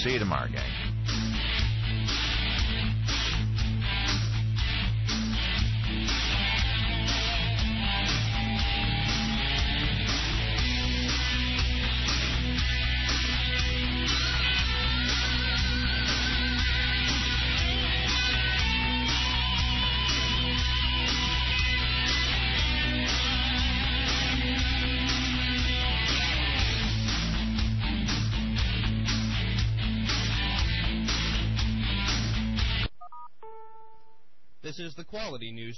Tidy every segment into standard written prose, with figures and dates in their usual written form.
See you tomorrow, gang. This is the Quality News.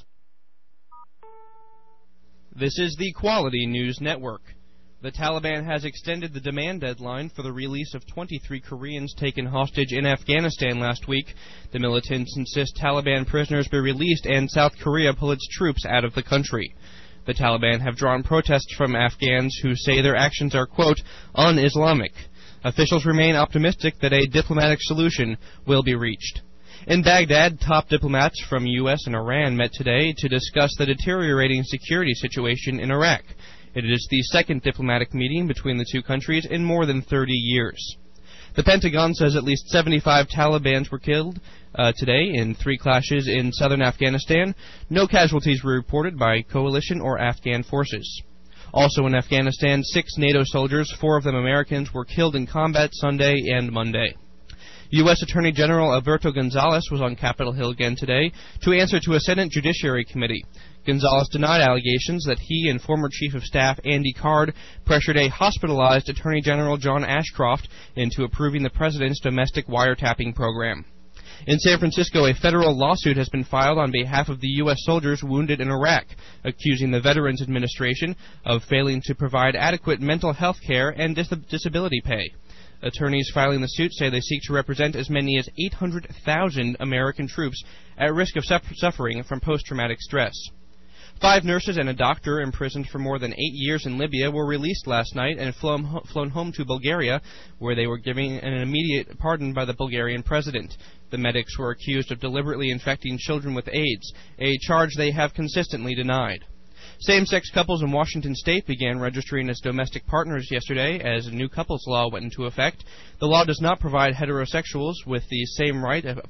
This is the Quality News Network. The Taliban has extended the demand deadline for the release of 23 Koreans taken hostage in Afghanistan last week. The militants insist Taliban prisoners be released and South Korea pull its troops out of the country. The Taliban have drawn protests from Afghans who say their actions are, quote, un-Islamic. Officials remain optimistic that a diplomatic solution will be reached. In Baghdad, top diplomats from U.S. and Iran met today to discuss the deteriorating security situation in Iraq. It is the second diplomatic meeting between the two countries in more than 30 years. The Pentagon says at least 75 Talibans were killed today in 3 clashes in southern Afghanistan. No casualties were reported by coalition or Afghan forces. Also in Afghanistan, 6 NATO soldiers, 4 of them Americans, were killed in combat Sunday and Monday. U.S. Attorney General Alberto Gonzales was on Capitol Hill again today to answer to a Senate Judiciary Committee. Gonzales denied allegations that he and former Chief of Staff Andy Card pressured a hospitalized Attorney General John Ashcroft into approving the president's domestic wiretapping program. In San Francisco, a federal lawsuit has been filed on behalf of the U.S. soldiers wounded in Iraq, accusing the Veterans Administration of failing to provide adequate mental health care and disability pay. Attorneys filing the suit say they seek to represent as many as 800,000 American troops at risk of suffering from post-traumatic stress. 5 nurses and a doctor imprisoned for more than 8 years in Libya were released last night and flown home to Bulgaria, where they were given an immediate pardon by the Bulgarian president. The medics were accused of deliberately infecting children with AIDS, a charge they have consistently denied. Same-sex couples in Washington state began registering as domestic partners yesterday as a new couples law went into effect. The law does not provide homosexuals with the same rights as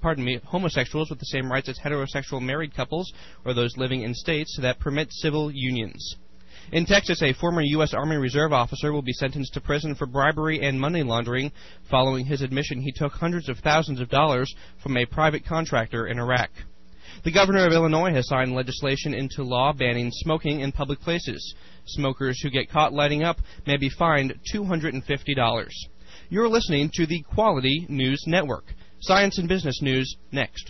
heterosexual married couples or those living in states that permit civil unions. In Texas, a former U.S. Army Reserve officer will be sentenced to prison for bribery and money laundering following his admission he took hundreds of thousands of dollars from a private contractor in Iraq. The governor of Illinois has signed legislation into law banning smoking in public places. Smokers who get caught lighting up may be fined $250. You're listening to the Quality News Network. Science and business news next.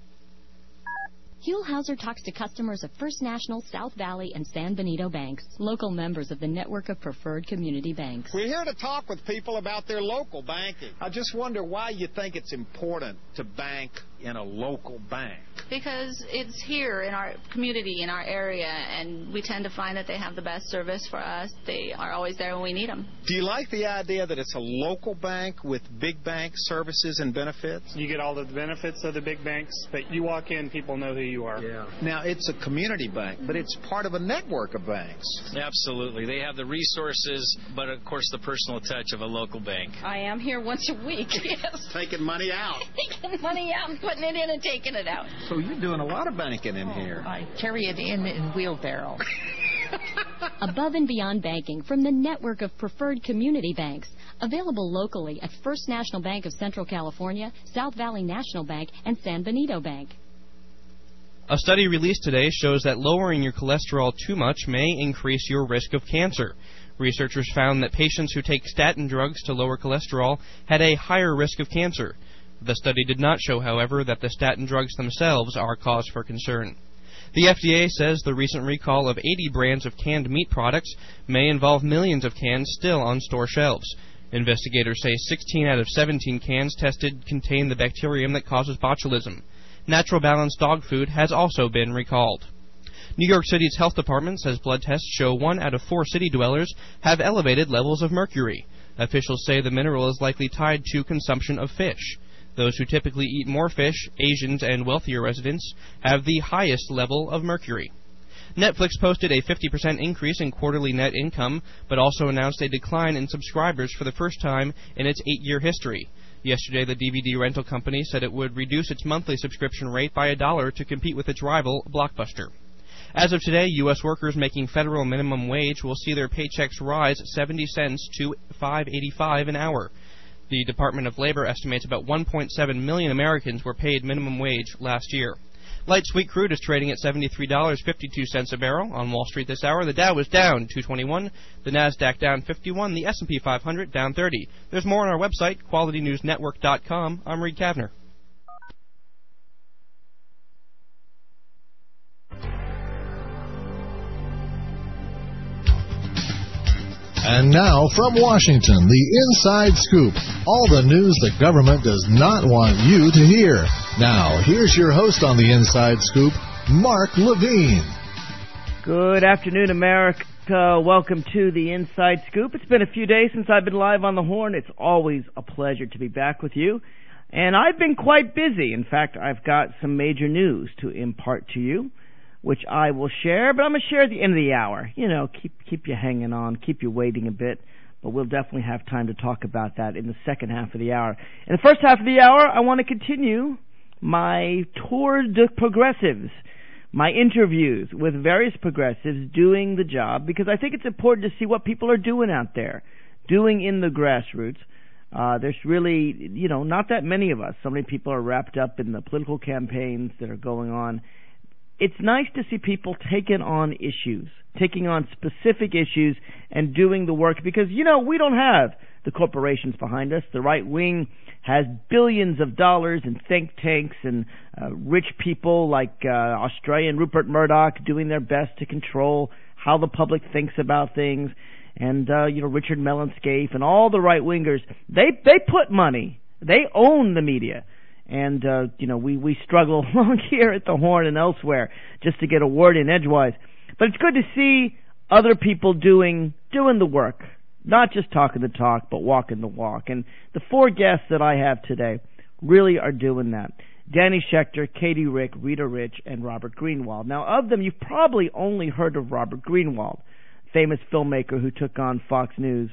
Huell Hauser talks to customers of First National, South Valley, and San Benito banks, local members of the network of preferred community banks. We're here to talk with people about their local banking. I just wonder why you think it's important to bank in a local bank. Because it's here in our community, in our area, and we tend to find that they have the best service for us. They are always there when we need them. Do you like the idea that it's a local bank with big bank services and benefits? You get all the benefits of the big banks, but you walk in, people know who you are. Yeah. Now, it's a community bank, but it's part of a network of banks. Absolutely. They have the resources, but, of course, the personal touch of a local bank. I am here once a week, yes. Taking money out. Taking money out and putting it in and taking it out. So you're doing a lot of banking in here. I carry it in wheelbarrow. Above and beyond banking from the network of preferred community banks, available locally at First National Bank of Central California, South Valley National Bank, and San Benito Bank. A study released today shows that lowering your cholesterol too much may increase your risk of cancer. Researchers found that patients who take statin drugs to lower cholesterol had a higher risk of cancer. The study did not show, however, that the statin drugs themselves are cause for concern. The FDA says the recent recall of 80 brands of canned meat products may involve millions of cans still on store shelves. Investigators say 16 out of 17 cans tested contain the bacterium that causes botulism. Natural Balance dog food has also been recalled. New York City's health department says blood tests show 1 out of 4 city dwellers have elevated levels of mercury. Officials say the mineral is likely tied to consumption of fish. Those who typically eat more fish, Asians and wealthier residents, have the highest level of mercury. Netflix posted a 50% increase in quarterly net income, but also announced a decline in subscribers for the first time in its 8-year history. Yesterday, the DVD rental company said it would reduce its monthly subscription rate by $1 to compete with its rival, Blockbuster. As of today, U.S. workers making federal minimum wage will see their paychecks rise 70 cents to $5.85 an hour. The Department of Labor estimates about 1.7 million Americans were paid minimum wage last year. Light sweet crude is trading at $73.52 a barrel on Wall Street this hour. The Dow is down 221, the Nasdaq down 51, the S&P 500 down 30. There's more on our website, QualityNewsNetwork.com. I'm Reed Kavner. And now, from Washington, the Inside Scoop. All the news the government does not want you to hear. Now, here's your host on the Inside Scoop, Mark Levine. Good afternoon, America. Welcome to the Inside Scoop. It's been a few days since I've been live on the Horn. It's always a pleasure to be back with you. And I've been quite busy. In fact, I've got some major news to impart to you, which I will share, but I'm going to share at the end of the hour. You know, keep you hanging on, keep you waiting a bit, but we'll definitely have time to talk about that in the second half of the hour. In the first half of the hour, I want to continue my tour de progressives, my interviews with various progressives doing the job, because I think it's important to see what people are doing out there, doing in the grassroots. There's really, not that many of us. So many people are wrapped up in the political campaigns that are going on. It's nice to see people taking on specific issues and doing the work because, we don't have the corporations behind us. The right wing has billions of dollars in think tanks and rich people like Australian Rupert Murdoch doing their best to control how the public thinks about things. And, Richard Mellon-Scaife and all the right-wingers, they put money. They own the media. And, we struggle along here at the Horn and elsewhere just to get a word in edgewise. But it's good to see other people doing the work, not just talking the talk, but walking the walk. And the four guests that I have today really are doing that. Danny Schechter, Katie Rick, Rita Rich, and Robert Greenwald. Now, of them, you've probably only heard of Robert Greenwald, famous filmmaker who took on Fox News.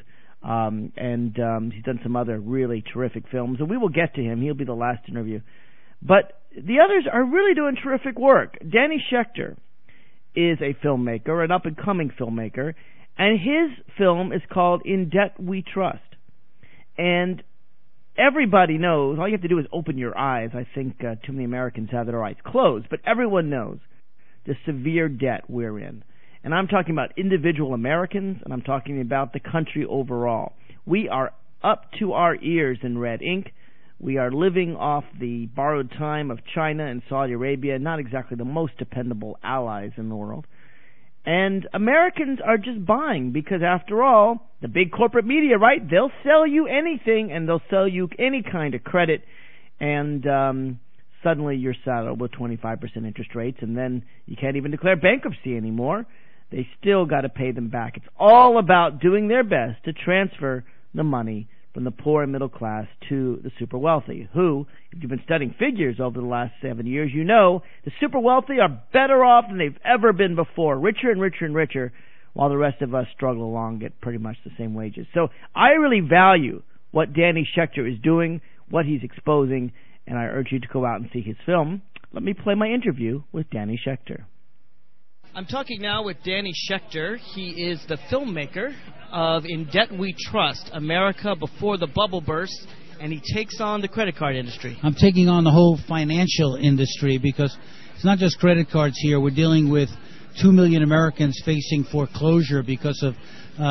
He's done some other really terrific films, and we will get to him. He'll be the last interview. But the others are really doing terrific work. Danny Schechter is a filmmaker, an up-and-coming filmmaker, and his film is called In Debt We Trust. And everybody knows, all you have to do is open your eyes. I think too many Americans have their eyes closed, but everyone knows the severe debt we're in. And I'm talking about individual Americans, and I'm talking about the country overall. We are up to our ears in red ink. We are living off the borrowed time of China and Saudi Arabia, not exactly the most dependable allies in the world. And Americans are just buying because, after all, the big corporate media, right, they'll sell you anything, and they'll sell you any kind of credit, and suddenly you're saddled with 25% interest rates, and then you can't even declare bankruptcy anymore. They still got to pay them back. It's all about doing their best to transfer the money from the poor and middle class to the super wealthy, who, if you've been studying figures over the last 7 years, you know the super wealthy are better off than they've ever been before, richer and richer and richer, while the rest of us struggle along at pretty much the same wages. So I really value what Danny Schechter is doing, what he's exposing, and I urge you to go out and see his film. Let me play my interview with Danny Schechter. I'm talking now with Danny Schechter. He is the filmmaker of In Debt We Trust, America Before the Bubble Burst, and he takes on the credit card industry. I'm taking on the whole financial industry because it's not just credit cards here. We're dealing with 2 million Americans facing foreclosure because of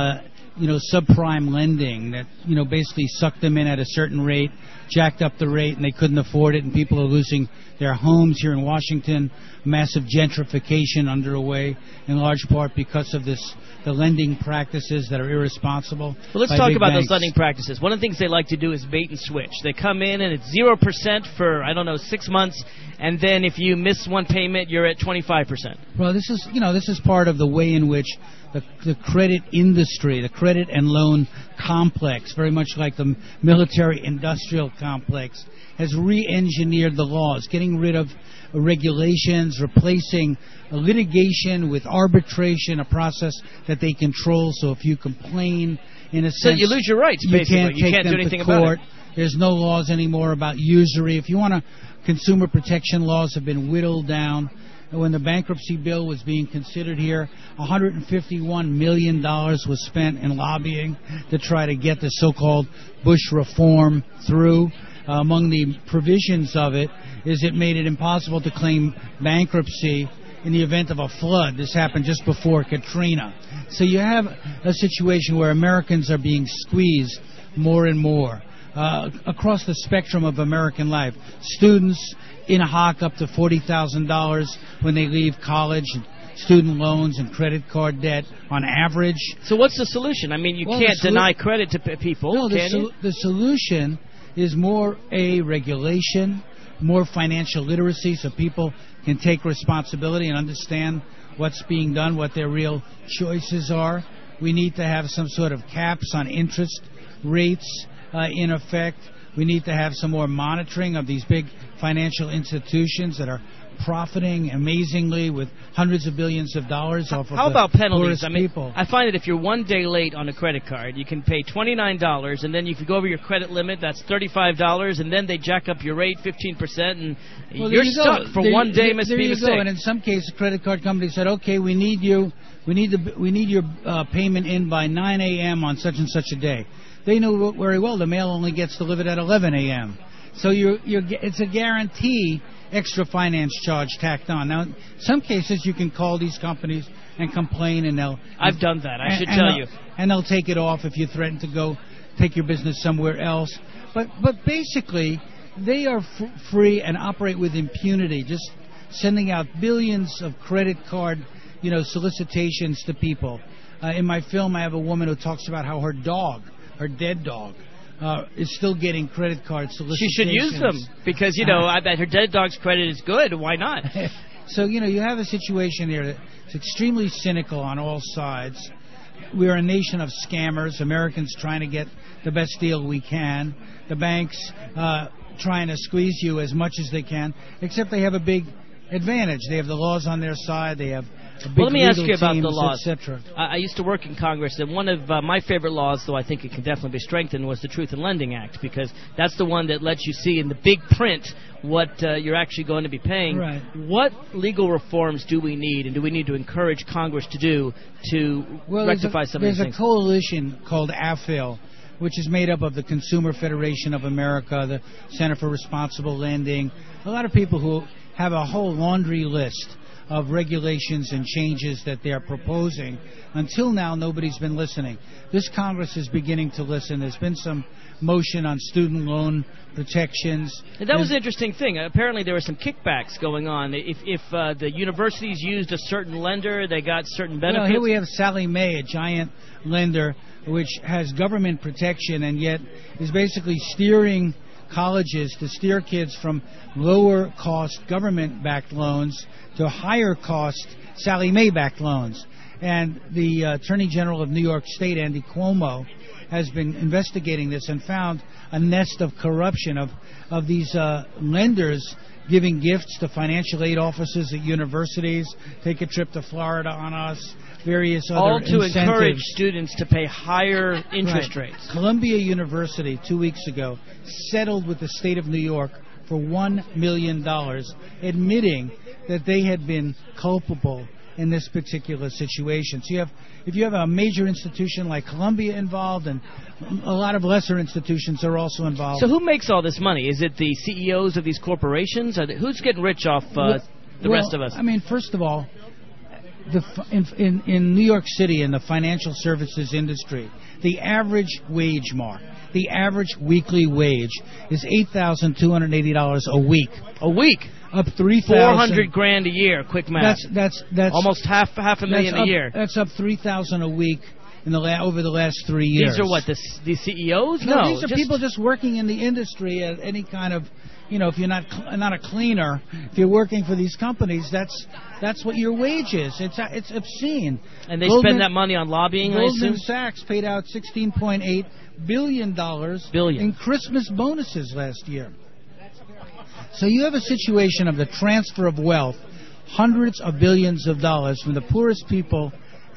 subprime lending that, basically sucked them in at a certain rate, jacked up the rate, and they couldn't afford it, and people are losing their homes here in Washington. Massive gentrification underway, in large part because of the lending practices that are irresponsible. Well, let's talk about those lending practices. One of the things they like to do is bait and switch. They come in and it's 0% for, 6 months, and then if you miss one payment, you're at 25%. Well, this is part of the way in which the credit industry, the credit and loan complex, very much like the military-industrial complex, has re-engineered the laws, getting rid of regulations, replacing litigation with arbitration, a process that they control. So if you complain, in a sense, so you lose your rights. Basically, you can't do anything about it. There's no laws anymore about usury. If you want to, consumer protection laws have been whittled down. When the bankruptcy bill was being considered here, $151 million was spent in lobbying to try to get the so-called Bush reform through. Among the provisions of it is it made it impossible to claim bankruptcy in the event of a flood. This happened just before Katrina. So you have a situation where Americans are being squeezed more and more across the spectrum of American life. Students in a hock up to $40,000 when they leave college, student loans and credit card debt on average. So what's the solution? I mean, you can't deny credit to people, no, can you? The solution is more regulation, more financial literacy so people can take responsibility and understand what's being done, what their real choices are. We need to have some sort of caps on interest rates in effect. We need to have some more monitoring of these big financial institutions that are profiting amazingly with hundreds of billions of dollars off of How about penalties? I mean, people. I find that if you're 1 day late on a credit card, you can pay $29, and then if you go over your credit limit, that's $35, and then they jack up your rate 15%, and you're stuck for 1 day missing mistake. Go. And in some cases, credit card companies said, "Okay, we need your payment in by 9 a.m. on such and such a day." They know very well the mail only gets delivered at 11 a.m. So it's a guarantee extra finance charge tacked on. Now, in some cases, you can call these companies and complain, and they'll... I've done that, I should tell you. And they'll take it off if you threaten to go take your business somewhere else. But basically, they are free and operate with impunity, just sending out billions of credit card, solicitations to people. In my film, I have a woman who talks about how her dead dog, is still getting credit card solicitations. She should use them because, I bet her dead dog's credit is good. Why not? So, you have a situation here that's extremely cynical on all sides. We're a nation of scammers, Americans trying to get the best deal we can. The banks trying to squeeze you as much as they can, except they have a big advantage. They have the laws on their side. They have let me ask you about teams, the laws. Et I used to work in Congress, and one of my favorite laws, though I think it can definitely be strengthened, was the Truth in Lending Act, because that's the one that lets you see in the big print what you're actually going to be paying. Right. What legal reforms do we need, and do we need to encourage Congress to do to rectify some of these things? There's a coalition called AFIL, which is made up of the Consumer Federation of America, the Center for Responsible Lending, a lot of people who have a whole laundry list of regulations and changes that they're proposing. Until now, nobody's been listening. This Congress is beginning to listen. There's been some motion on student loan protections. And that was an interesting thing. Apparently, there were some kickbacks going on. If the universities used a certain lender, they got certain benefits. Well, here we have Sallie Mae, a giant lender which has government protection and yet is basically steering colleges to steer kids from lower-cost government-backed loans to higher-cost Sallie Mae-backed loans. And the Attorney General of New York State, Andy Cuomo, has been investigating this and found a nest of corruption of these lenders giving gifts to financial aid offices at universities, take a trip to Florida on us, various other incentives. All to encourage students to pay higher interest rates. Columbia University, 2 weeks ago, settled with the state of New York for $1 million, admitting that they had been culpable in this particular situation. So if you have a major institution like Columbia involved, and a lot of lesser institutions are also involved. So who makes all this money? Is it the CEOs of these corporations? Who's getting rich off the rest of us? I mean, first of all, in New York City, in the financial services industry, the average wage, Mark, the average weekly wage is $8,280 a week. A week? Up 3,000. $400,000 a year. Quick math. That's almost half a million a year. That's up 3,000 a week over the last 3 years. These are what, the CEOs? No, these are people just working in the industry at any kind of, if you're not a cleaner, if you're working for these companies, that's what your wage is. It's obscene. And they spend that money on lobbying, I assume? Goldman Sachs paid out $16.8 billion in Christmas bonuses last year. So you have a situation of the transfer of wealth, hundreds of billions of dollars from the poorest people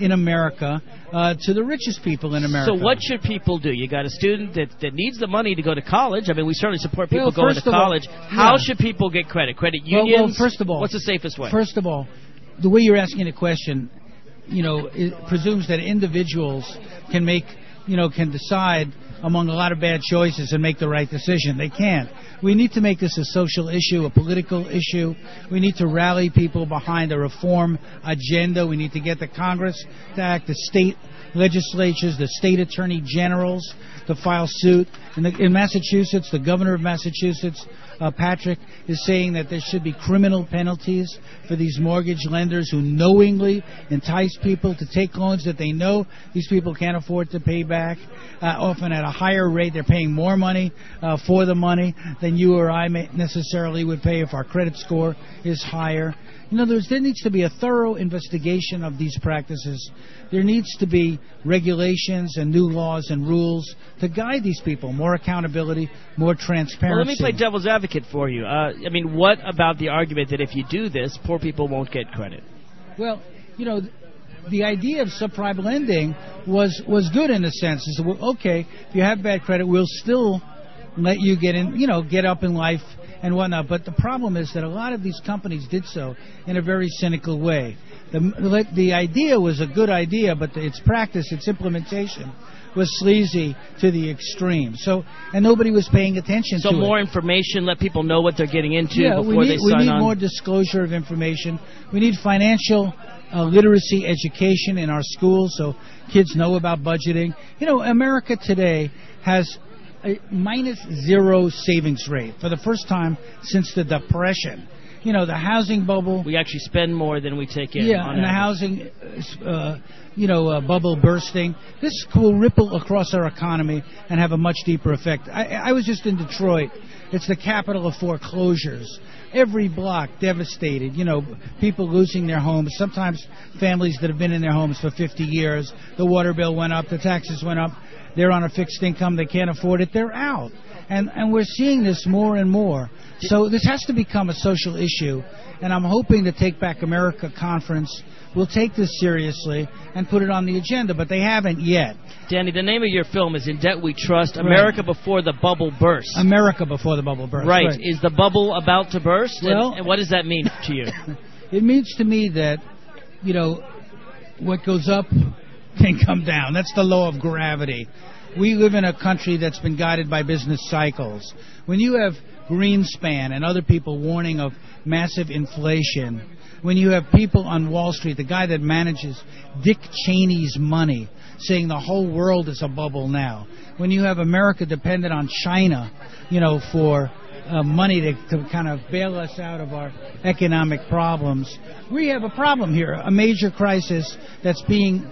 in America to the richest people in America. So what should people do? You got a student that needs the money to go to college. I mean, we certainly support people going to college. How should people get credit? Credit unions? Well, first of all, what's the safest way? First of all, the way you're asking the question, it presumes that individuals can decide among a lot of bad choices and make the right decision. They can't. We need to make this a social issue, a political issue. We need to rally people behind a reform agenda. We need to get the Congress to act, the state legislatures, the state attorney generals to file suit. In Massachusetts, the governor of Massachusetts, Patrick, is saying that there should be criminal penalties for these mortgage lenders who knowingly entice people to take loans that they know these people can't afford to pay back, often at a higher rate. They're paying more money for the money than you or I necessarily would pay if our credit score is higher. In other words, there needs to be a thorough investigation of these practices. There needs to be regulations and new laws and rules to guide these people, more accountability, more transparency. Well, let me play devil's advocate for you. What about the argument that if you do this, poor people won't get credit? Well, the idea of subprime lending was good in a sense. Is okay, if you have bad credit, we'll still let you get up in life and whatnot. But the problem is that a lot of these companies did so in a very cynical way. The idea was a good idea, but its practice, its implementation, was sleazy to the extreme. And nobody was paying attention to it. So more information, let people know what they're getting into before they sign on. We need more disclosure of information. We need financial literacy education in our schools so kids know about budgeting. America today has a -0 savings rate for the first time since the Depression. The housing bubble. We actually spend more than we take in. Yeah, and the housing, bubble bursting. This will ripple across our economy and have a much deeper effect. I was just in Detroit. It's the capital of foreclosures. Every block devastated. People losing their homes. Sometimes families that have been in their homes for 50 years. The water bill went up. The taxes went up. They're on a fixed income. They can't afford it. They're out. And we're seeing this more and more. So this has to become a social issue. And I'm hoping the Take Back America conference will take this seriously and put it on the agenda, but they haven't yet. Danny, the name of your film is In Debt We Trust, America Before the Bubble Bursts. America Before the Bubble Bursts. Right. Is the bubble about to burst? Well, and what does that mean to you? It means to me that, what goes up can come down. That's the law of gravity. We live in a country that's been guided by business cycles. When you have Greenspan and other people warning of massive inflation, when you have people on Wall Street, the guy that manages Dick Cheney's money, saying the whole world is a bubble now, when you have America dependent on China, for money to kind of bail us out of our economic problems, we have a problem here, a major crisis that's being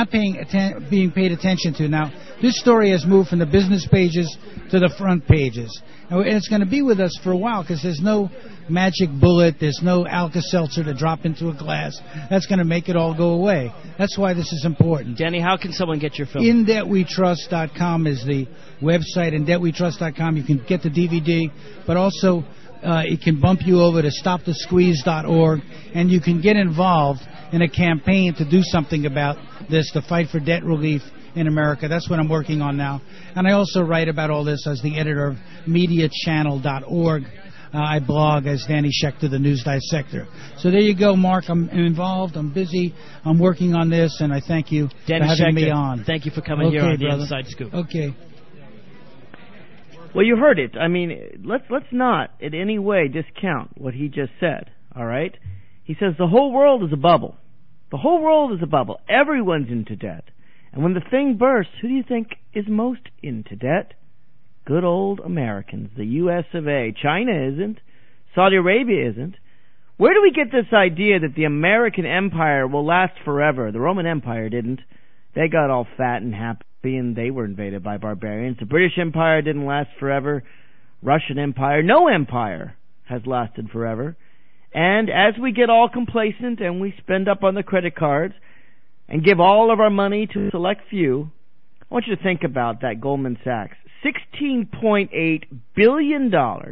paid attention to. Now, this story has moved from the business pages to the front pages. And it's going to be with us for a while because there's no magic bullet, there's no Alka-Seltzer to drop into a glass that's going to make it all go away. That's why this is important. Danny, how can someone get your film? InDebtWeTrust.com is the website. InDebtWeTrust.com, you can get the DVD, but also it can bump you over to StopTheSqueeze.org, and you can get involved in a campaign to do something about this, to fight for debt relief in America. That's what I'm working on now. And I also write about all this as the editor of MediaChannel.org. I blog as Danny Schechter, the News Dissector. So there you go, Mark. I'm involved. I'm busy. I'm working on this, and I thank you Danny for having Schechter, me on. Thank you for coming here on the Inside Scoop. Okay. Well, you heard it. I mean, let's not in any way discount what he just said, all right? He says the whole world is a bubble. The whole world is a bubble. Everyone's into debt. And when the thing bursts, who do you think is most into debt? Good old Americans, the U.S. of A. China isn't. Saudi Arabia isn't. Where do we get this idea that the American empire will last forever? The Roman Empire didn't. They got all fat and happy and they were invaded by barbarians. The British Empire didn't last forever. Russian Empire, no empire has lasted forever. And as we get all complacent and we spend up on the credit cards and give all of our money to a select few, I want you to think about that Goldman Sachs. $16.8 billion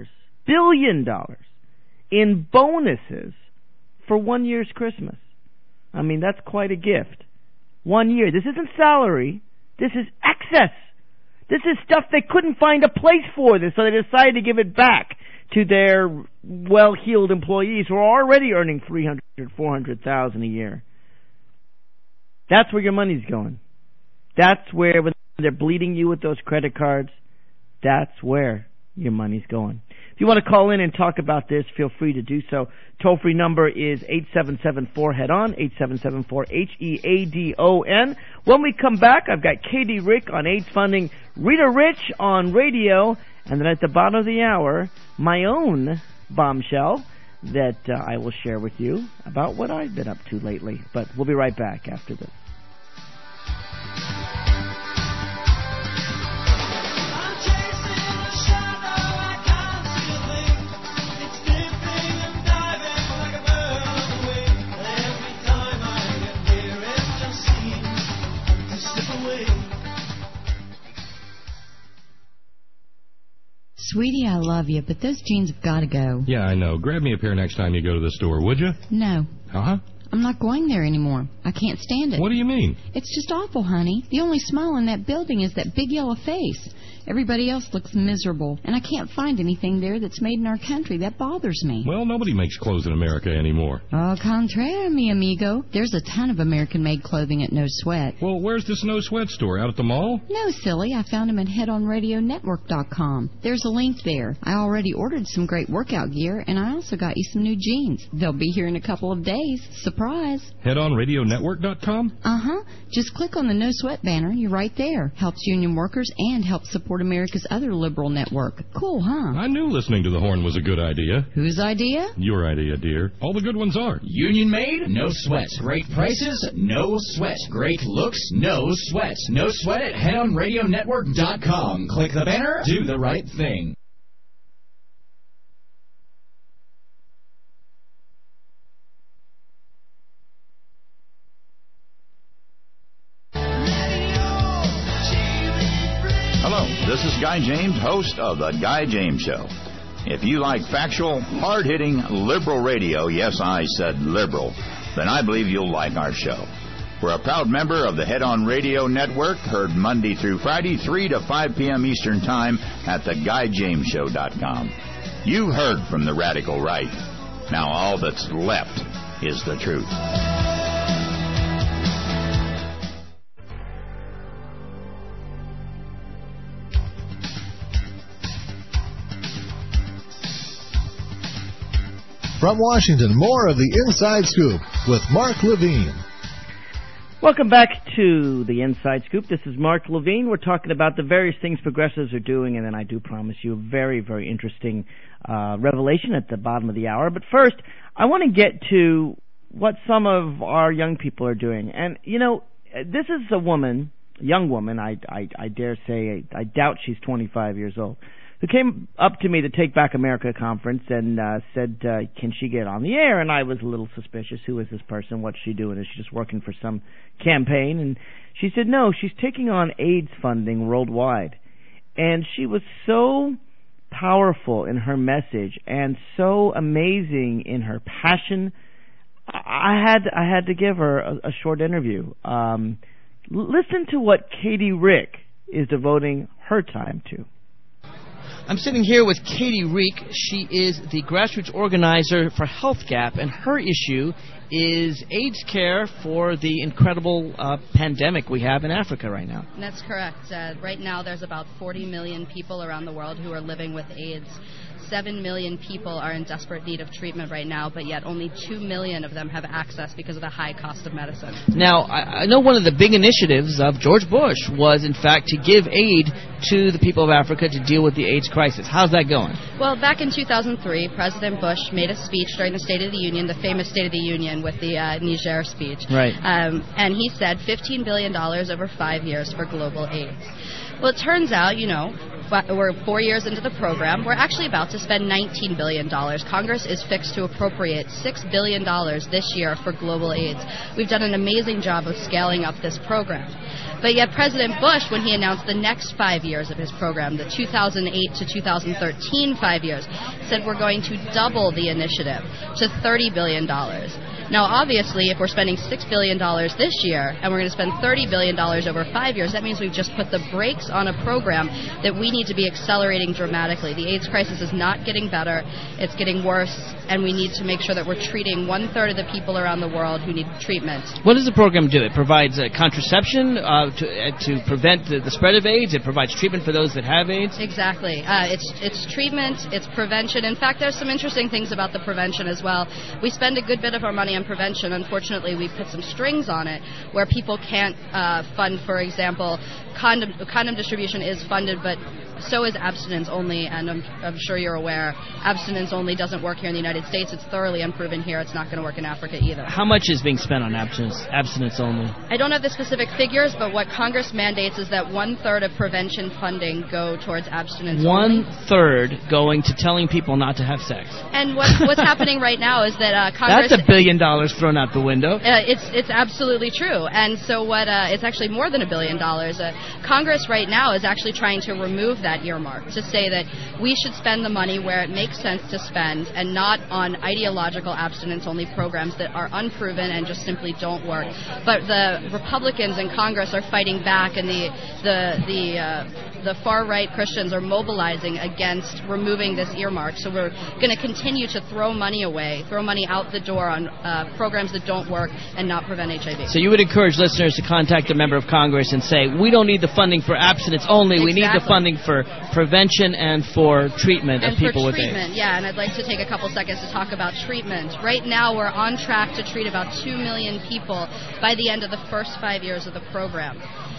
in bonuses for 1 year's Christmas. I mean, that's quite a gift. 1 year. This isn't salary. This is excess. This is stuff they couldn't find a place for this, so they decided to give it back to their well-heeled employees who are already earning $300,000, $400,000 a year. That's where your money's going. That's where, when they're bleeding you with those credit cards, that's where your money's going. If you want to call in and talk about this, feel free to do so. Toll-free number is 877-4-HEAD-ON, 877-4-HEADON. When we come back, I've got Katie Rick on AIDS funding, Rita Rich on radio, and then at the bottom of the hour, my own bombshell that I will share with you about what I've been up to lately. But we'll be right back after this. Sweetie, I love you, but those jeans have got to go. Yeah, I know. Grab me a pair next time you go to the store, would you? No. Uh-huh. I'm not going there anymore. I can't stand it. What do you mean? It's just awful, honey. The only smile in that building is that big yellow face. Everybody else looks miserable, and I can't find anything there that's made in our country. That bothers me. Well, nobody makes clothes in America anymore. Au contraire, mi amigo. There's a ton of American-made clothing at No Sweat. Well, where's this No Sweat store? Out at the mall? No, silly. I found them at headonradionetwork.com. There's a link there. I already ordered some great workout gear, and I also got you some new jeans. They'll be here in a couple of days. Surprise. Headonradionetwork.com? Uh-huh. Just click on the No Sweat banner, and you're right there. Helps union workers and helps support America's other liberal network. Cool, huh? I knew listening to the Horn was a good idea. Whose idea? Your idea, dear. All the good ones are. Union made? No sweat. Great prices? No sweat. Great looks? No sweat. No sweat at headonradionetwork.com. Click the banner. Do the right thing. Hello, this is Guy James, host of The Guy James Show. If you like factual, hard-hitting, liberal radio, yes, I said liberal, then I believe you'll like our show. We're a proud member of the Head On Radio Network, heard Monday through Friday, 3 to 5 p.m. Eastern Time at theguyjamesshow.com. You heard from the radical right. Now all that's left is the truth. From Washington, more of the Inside Scoop with Mark Levine. Welcome back to the Inside Scoop. This is Mark Levine. We're talking about the various things progressives are doing, and then I do promise you a very, very interesting revelation at the bottom of the hour. But first, I want to get to what some of our young people are doing. And, you know, this is a woman, young woman, I dare say, I doubt she's 25 years old, who came up to me at the Take Back America conference and said, can she get on the air? And I was a little suspicious. Who is this person? What's she doing? Is she just working for some campaign? And she said, no, she's taking on AIDS funding worldwide. And she was so powerful in her message and so amazing in her passion. I had to give her a short interview. Listen to what Katie Rick is devoting her time to. I'm sitting here with Katie Rick. She is the grassroots organizer for Health Gap, and her issue is AIDS care for the incredible pandemic we have in Africa right now. That's correct. Right now there's about 40 million people around the world who are living with AIDS. 7 million people are in desperate need of treatment right now, but yet only 2 million of them have access because of the high cost of medicine. Now, I know one of the big initiatives of George Bush was, in fact, to give aid to the people of Africa to deal with the AIDS crisis. How's that going? Well, back in 2003, President Bush made a speech during the State of the Union, the famous State of the Union with the Niger speech. Right. And he said $15 billion over 5 years for global AIDS. Well, it turns out, you know, we're 4 years into the program. We're actually about to spend $19 billion. Congress is fixed to appropriate $6 billion this year for global AIDS. We've done an amazing job of scaling up this program. But yet President Bush, when he announced the next 5 years of his program, the 2008 to 2013 5 years, said we're going to double the initiative to $30 billion. Now, obviously, if we're spending $6 billion this year and we're going to spend $30 billion over 5 years, that means we've just put the brakes on a program that we need to be accelerating dramatically. The AIDS crisis is not getting better. It's getting worse, and we need to make sure that we're treating 1/3 of the people around the world who need treatment. What does the program do? It provides contraception to prevent the spread of AIDS. It provides treatment for those that have AIDS. Exactly. It's treatment. It's prevention. In fact, there's some interesting things about the prevention as well. We spend a good bit of our money on prevention. Unfortunately, we put some strings on it where people can't fund, for example, condom distribution is funded, but so is abstinence only, and I'm sure you're aware, abstinence only doesn't work here in the United States. It's thoroughly unproven here. It's not going to work in Africa either. How much is being spent on abstinence only? I don't have the specific figures, but what Congress mandates is that 1/3 of prevention funding go towards abstinence only. 1/3 going to telling people not to have sex. And what's happening right now is that Congress... That's $1 billion thrown out the window. It's absolutely true. And so it's actually more than $1 billion. Congress right now is actually trying to remove that earmark, to say that we should spend the money where it makes sense to spend and not on ideological abstinence-only programs that are unproven and just simply don't work. But the Republicans in Congress are fighting back, and the far-right Christians are mobilizing against removing this earmark. So we're going to continue to throw money away, throw money out the door on programs that don't work and not prevent HIV. So you would encourage listeners to contact a member of Congress and say, we don't need the funding for abstinence only, we need the funding for prevention and for treatment of people with AIDS. Yeah, and I'd like to take a couple seconds to talk about treatment. Right now, we're on track to treat about 2 million people by the end of the first 5 years of the program.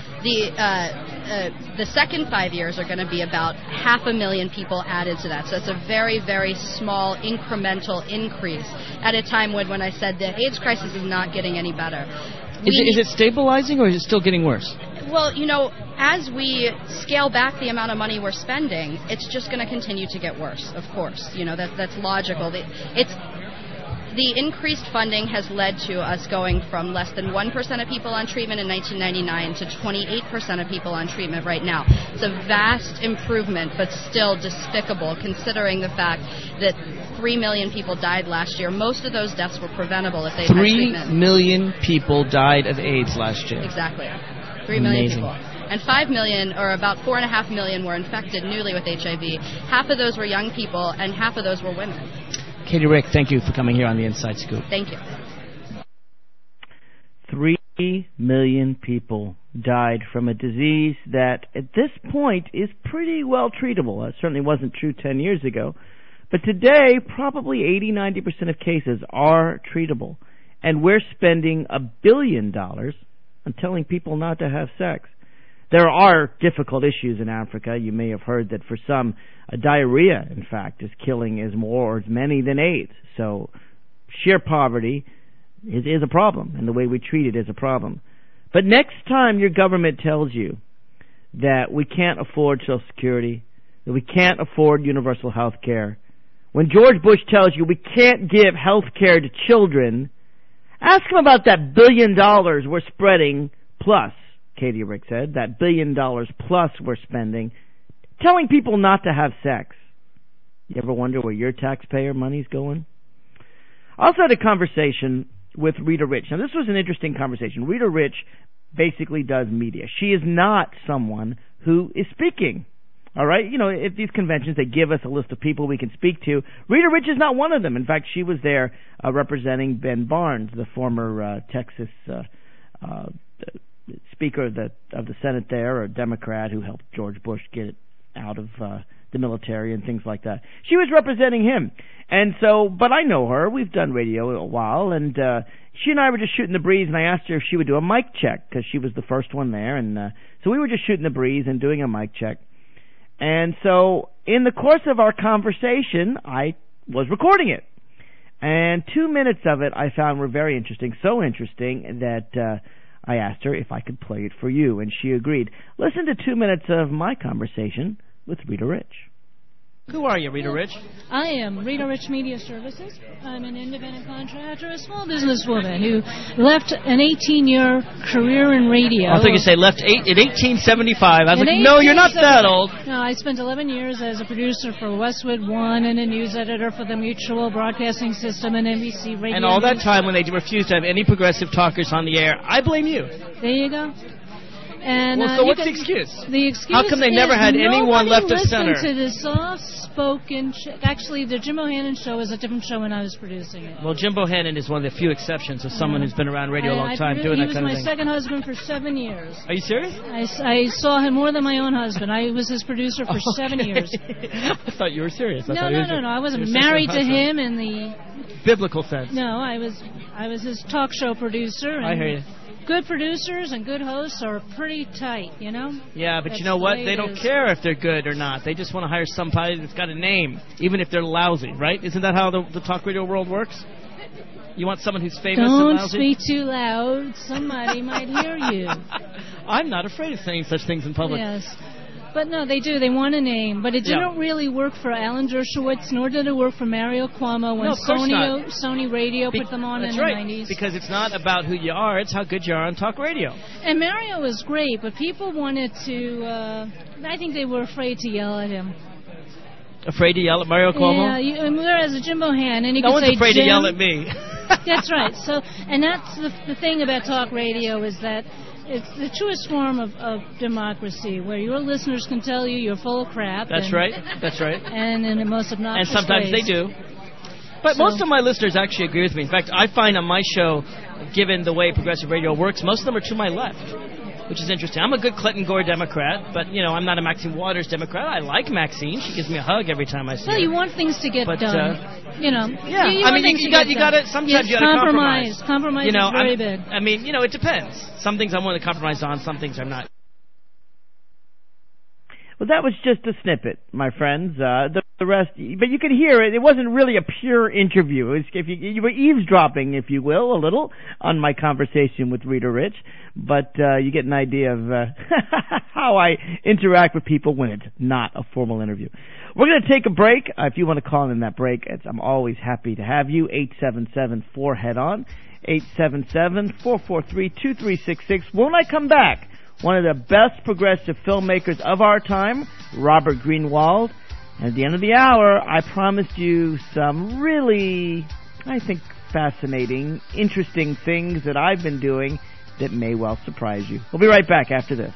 The second 5 years are going to be about 500,000 people added to that. So it's a very, very small incremental increase at a time when I said the AIDS crisis is not getting any better. Is it stabilizing or is it still getting worse? Well, as we scale back the amount of money we're spending, it's just going to continue to get worse, of course. That's logical. The increased funding has led to us going from less than 1% of people on treatment in 1999 to 28% of people on treatment right now. It's a vast improvement, but still despicable, considering the fact that 3 million people died last year. Most of those deaths were preventable if they had treatment. 3 million people died of AIDS last year. Exactly. 3 million people. And 5 million, or about 4.5 million, were infected newly with HIV. Half of those were young people, and half of those were women. Katie Rick, thank you for coming here on the Inside Scoop. Thank you. 3 million people died from a disease that, at this point, is pretty well treatable. That certainly wasn't true 10 years ago. But today, probably 80-90% of cases are treatable. And we're spending $1 billion on telling people not to have sex. There are difficult issues in Africa. You may have heard that for some, diarrhea, in fact, is killing as many than AIDS. So sheer poverty is a problem, and the way we treat it is a problem. But next time your government tells you that we can't afford Social Security, that we can't afford universal health care, when George Bush tells you we can't give health care to children, ask him about that $1 billion we're spreading plus. Katie Rick said, that $1 billion plus we're spending, telling people not to have sex. You ever wonder where your taxpayer money's going? I also had a conversation with Rita Rich. Now, this was an interesting conversation. Rita Rich basically does media. She is not someone who is speaking. All right? At these conventions, they give us a list of people we can speak to. Rita Rich is not one of them. In fact, she was there representing Ben Barnes, the former Texas Speaker of the Senate there, a Democrat who helped George Bush get out of the military and things like that. She was representing him. And so, but I know her. We've done radio a while, and she and I were just shooting the breeze, and I asked her if she would do a mic check, because she was the first one there. And so we were just shooting the breeze and doing a mic check. And so in the course of our conversation, I was recording it. And 2 minutes of it I found were very interesting, so interesting that I asked her if I could play it for you, and she agreed. Listen to 2 minutes of my conversation with Rita Rich. Who are you, Rita Rich? I am Rita Rich Media Services. I'm an independent contractor, a small businesswoman who left an 18-year career in radio. I thought you say left in 1875. I was like, no, you're not that old. No, I spent 11 years as a producer for Westwood One and a news editor for the Mutual Broadcasting System and NBC Radio. And all that time when they refused to have any progressive talkers on the air, I blame you. There you go. And, well, so what's the excuse? The excuse How come they never had anyone left of center? To the soft-spoken... Actually, the Jim Bohannon show was a different show when I was producing it. Well, Jim Bohannon is one of the few exceptions of someone who's been around radio a long time doing that kind of thing. He was my second husband for 7 years. Are you serious? I saw him more than my own husband. I was his producer for 7 years. I thought you were serious. No. I wasn't married to him in the... biblical sense. No, I was his talk show producer. And I hear you. Good producers and good hosts are pretty tight, you know? Yeah, but you know what? They don't care if they're good or not. They just want to hire somebody that's got a name, even if they're lousy, right? Isn't that how the talk radio world works? You want someone who's famous and lousy? Don't speak too loud. Somebody might hear you. I'm not afraid of saying such things in public. Yes. But no, they do. They want a name. But it didn't really work for Alan Dershowitz, nor did it work for Mario Cuomo when Sony Radio put them on in the 90s. Because it's not about who you are, it's how good you are on talk radio. And Mario was great, but people wanted to, I think they were afraid to yell at him. Afraid to yell at Mario Cuomo? Yeah, whereas a Jim Bohannon, no one's afraid to yell at me. That's right. So, and that's the thing about talk radio is that it's the truest form of democracy, where your listeners can tell you you're full of crap. That's right. And in the most obnoxious And sometimes ways. they do. But most of my listeners actually agree with me. In fact, I find on my show, given the way progressive radio works, most of them are to my left, which is interesting. I'm a good Clinton Gore Democrat, but, I'm not a Maxine Waters Democrat. I like Maxine. She gives me a hug every time I see her. Well, you want things to get done. Yeah, you I mean, you got to. Sometimes you got to compromise. Compromise is very big. I mean, it depends. Some things I'm willing to compromise on. Some things I'm not. Well, that was just a snippet, my friends. The rest, but you could hear it. It wasn't really a pure interview. It was, if you were eavesdropping, if you will, a little on my conversation with Rita Rich. But you get an idea of how I interact with people when it's not a formal interview. We're going to take a break. If you want to call in that break, I'm always happy to have you. 877-4-HEAD-ON, 877-443-2366. When I come back, one of the best progressive filmmakers of our time, Robert Greenwald. And at the end of the hour, I promised you some really, I think, fascinating, interesting things that I've been doing that may well surprise you. We'll be right back after this.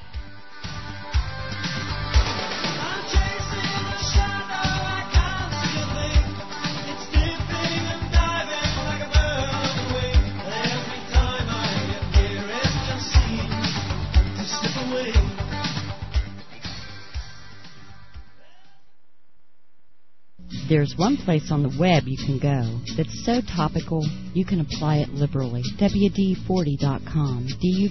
There's one place on the web you can go that's so topical you can apply it liberally. WD40.com.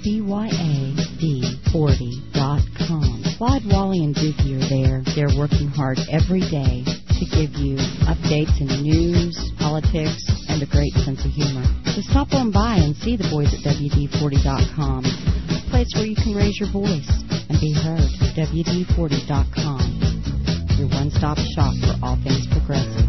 DUBYAD40.com. Clyde, Wally, and Dookie are there. They're working hard every day to give you updates in news, politics, and a great sense of humor. So stop on by and see the boys at WD40.com. A place where you can raise your voice and be heard. WD40.com. Your one-stop shop for all things progressive.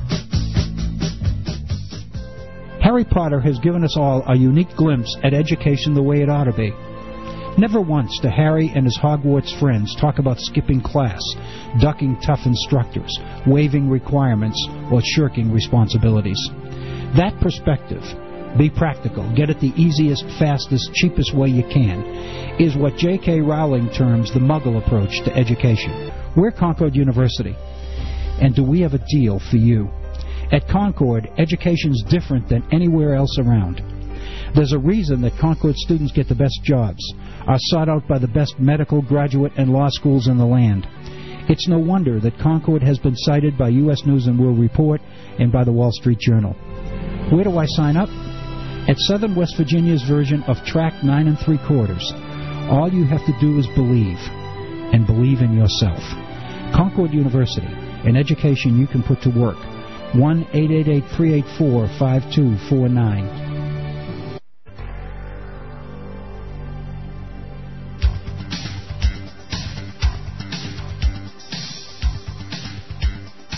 Harry Potter has given us all a unique glimpse at education the way it ought to be. Never once do Harry and his Hogwarts friends talk about skipping class, ducking tough instructors, waiving requirements, or shirking responsibilities. That perspective, be practical, get it the easiest, fastest, cheapest way you can, is what J.K. Rowling terms the Muggle approach to education. We're Concord University, and do we have a deal for you? At Concord, education's different than anywhere else around. There's a reason that Concord students get the best jobs, are sought out by the best medical, graduate, and law schools in the land. It's no wonder that Concord has been cited by U.S. News & World Report and by the Wall Street Journal. Where do I sign up? At Southern West Virginia's version of Track 9 3/4. All you have to do is believe, and believe in yourself. Concord University, an education you can put to work. 1-888-384-5249.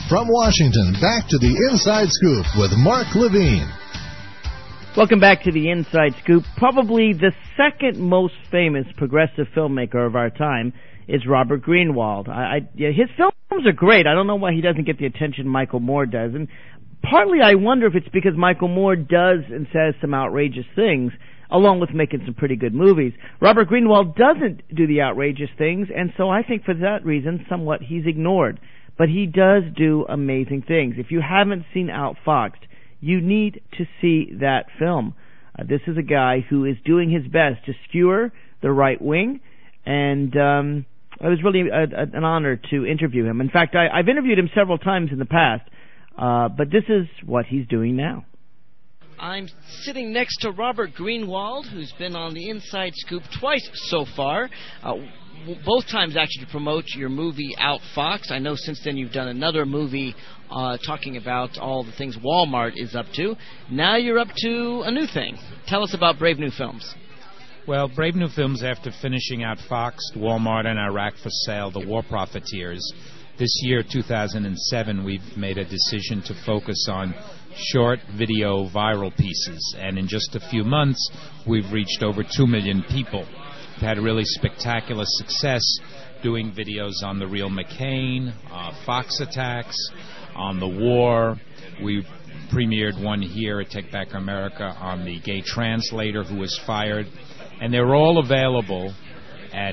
From Washington, back to the Inside Scoop with Mark Levine. Welcome back to the Inside Scoop. Probably the second most famous progressive filmmaker of our time is Robert Greenwald. His films are great. I don't know why he doesn't get the attention Michael Moore does. And partly I wonder if it's because Michael Moore does and says some outrageous things, along with making some pretty good movies. Robert Greenwald doesn't do the outrageous things, and so I think for that reason, somewhat he's ignored. But he does do amazing things. If you haven't seen Outfoxed, you need to see that film. This is a guy who is doing his best to skewer the right wing, and it was really an honor to interview him. In fact, I've interviewed him several times in the past, but this is what he's doing now. I'm sitting next to Robert Greenwald, who's been on the Inside Scoop twice so far. Both times actually to promote your movie Outfoxed. I know since then you've done another movie talking about all the things Walmart is up to. Now you're up to a new thing. Tell us about Brave New Films. Well, Brave New Films, after finishing Outfoxed, Walmart, and Iraq for Sale, The War Profiteers, this year, 2007, we've made a decision to focus on short video viral pieces. And in just a few months, we've reached over 2 million people. We've had a really spectacular success doing videos on the real McCain, Fox attacks, on the war. We premiered one here at Take Back America on the gay translator who was fired. And they're all available at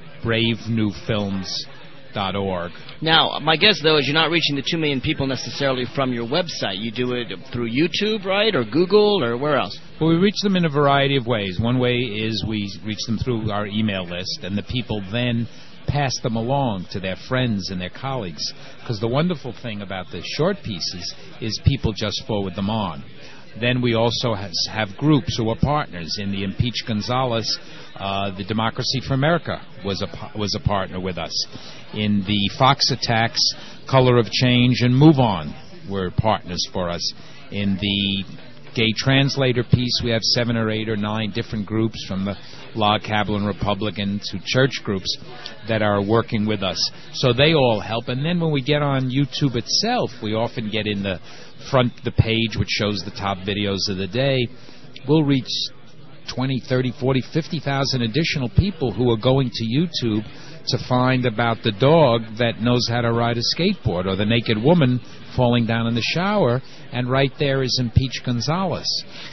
bravenewfilms.org. Now, my guess, though, is you're not reaching the 2 million people necessarily from your website. You do it through YouTube, right, or Google, or where else? Well, we reach them in a variety of ways. One way is we reach them through our email list, and the people then pass them along to their friends and their colleagues. Because the wonderful thing about the short pieces is people just forward them on. Then we also have groups who are partners. In the Impeach Gonzalez, the Democracy for America was a partner with us. In the Fox attacks, Color of Change and Move On were partners for us. In the gay translator piece, we have 7 or 8 or 9 different groups, from the Log Cabin Republican to church groups, that are working with us. So they all help. And then when we get on YouTube itself, we often get in the page which shows the top videos of the day. We'll reach 20, 30, 40, 50,000 additional people who are going to YouTube to find about the dog that knows how to ride a skateboard, or the naked woman falling down in the shower, and right there is Impeach Gonzalez.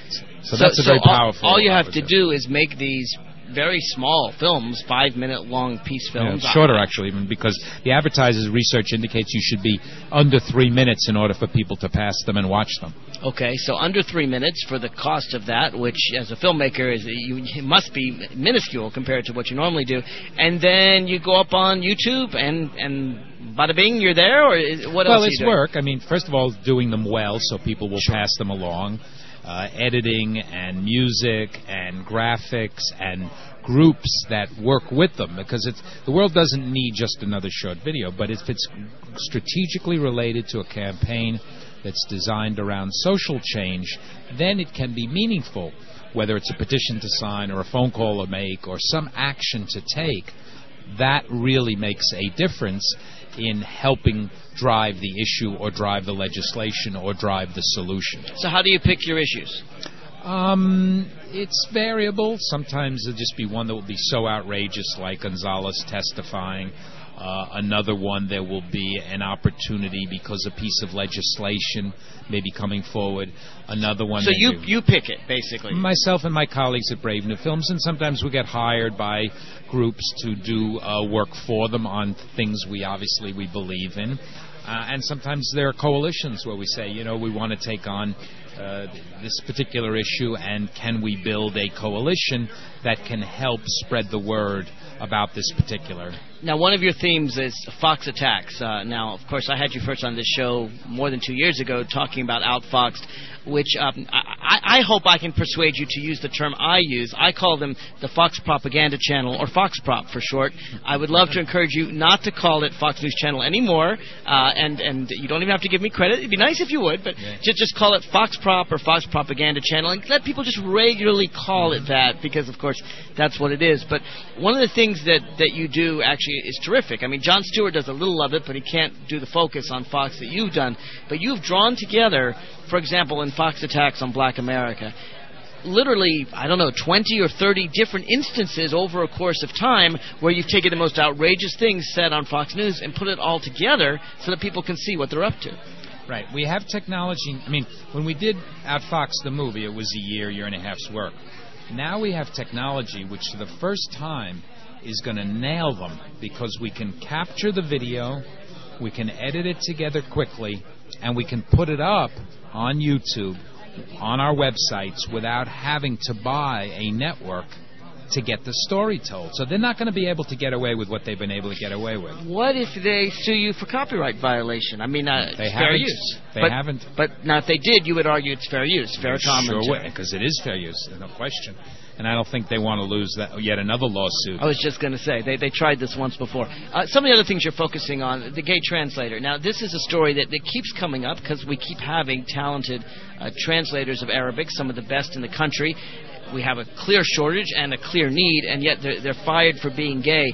So that's a very powerful... All you have to do is make these very small films, 5-minute long piece films. Yeah, shorter, actually, even, because the advertisers' research indicates you should be under 3 minutes in order for people to pass them and watch them. Okay, so under 3 minutes for the cost of that, which as a filmmaker it must be minuscule compared to what you normally do. And then you go up on YouTube and bada bing, you're there, or what else? Well, it's work. I mean, first of all, doing them well so people will pass them along. Editing and music and graphics and groups that work with them, because the world doesn't need just another short video, but if it's strategically related to a campaign that's designed around social change, then it can be meaningful, whether it's a petition to sign or a phone call to make or some action to take. That really makes a difference in helping drive the issue or drive the legislation or drive the solution. So how do you pick your issues? It's variable. Sometimes there'll just be one that will be so outrageous, like Gonzalez testifying. Another one, there will be an opportunity because a piece of legislation may be coming forward. Another one... So you pick it, basically. Myself and my colleagues at Brave New Films, and sometimes we get hired by groups to do work for them on things we believe in. And sometimes there are coalitions where we say, we want to take on this particular issue, and can we build a coalition that can help spread the word about this particular. Now, one of your themes is Fox attacks. Now, of course, I had you first on this show more than 2 years ago talking about Outfoxed, which I hope I can persuade you to use the term I use. I call them the Fox Propaganda Channel, or Fox Prop for short. I would love to encourage you not to call it Fox News Channel anymore, and you don't even have to give me credit. It'd be nice if you would, but just call it Fox Prop or Fox Propaganda Channel, and let people just regularly call it that, because, of course, that's what it is. But one of the things that you do actually is terrific. I mean, Jon Stewart does a little of it, but he can't do the focus on Fox that you've done. But you've drawn together, for example, in Fox Attacks on Black America, literally, 20 or 30 different instances over a course of time where you've taken the most outrageous things said on Fox News and put it all together so that people can see what they're up to. Right. We have technology. I mean, when we did Outfox the movie, it was a year and a half's work. Now we have technology which for the first time is going to nail them, because we can capture the video, we can edit it together quickly, and we can put it up on YouTube, on our websites, without having to buy a network to get the story told. So they're not going to be able to get away with what they've been able to get away with. What if they sue you for copyright violation? I mean, it's fair use. They haven't. But now if they did, you would argue it's fair use, fair commentary. Sure would, because it is fair use, no question. And I don't think they want to lose yet another lawsuit. I was just going to say, they tried this once before. Some of the other things you're focusing on, the gay translator. Now, this is a story that keeps coming up because we keep having talented translators of Arabic, some of the best in the country. We have a clear shortage and a clear need, and yet they're fired for being gay.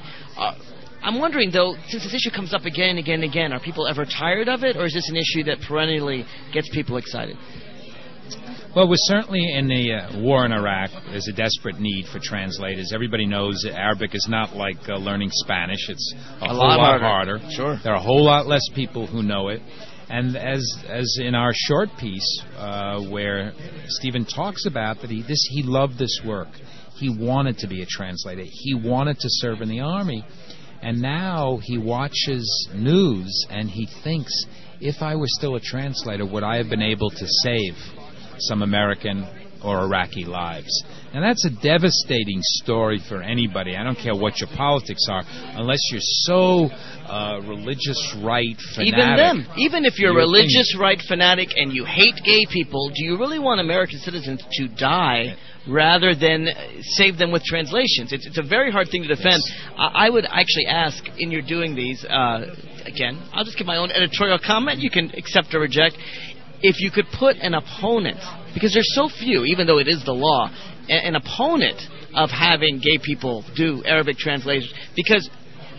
I'm wondering, though, since this issue comes up again and again and again, are people ever tired of it, or is this an issue that perennially gets people excited? Well, we're certainly in the war in Iraq. There's a desperate need for translators. Everybody knows that Arabic is not like learning Spanish. It's a whole lot harder. Sure. There are a whole lot less people who know it. And as in our short piece, where Stephen talks about that he loved this work. He wanted to be a translator. He wanted to serve in the Army. And now he watches news and he thinks, if I were still a translator, would I have been able to save some American or Iraqi lives? And that's a devastating story for anybody. I don't care what your politics are, unless you're so religious right fanatic. Even them. Even if you're a religious right fanatic and you hate gay people, do you really want American citizens to die rather than save them with translations? It's a very hard thing to defend. Yes. I would actually ask, in your doing these, again, I'll just give my own editorial comment. You can accept or reject. If you could put an opponent, because there's so few, even though it is the law, an opponent of having gay people do Arabic translations, because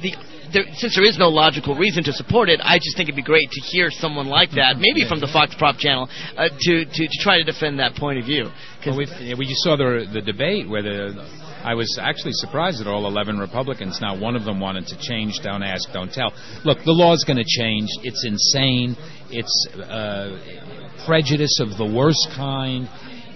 since there is no logical reason to support it, I just think it'd be great to hear someone like that, maybe from the Fox Prop channel, to try to defend that point of view. Well, you saw the debate where I was actually surprised that all 11 Republicans, now one of them wanted to change Don't Ask, Don't Tell. Look, the law's going to change. It's insane. It's prejudice of the worst kind.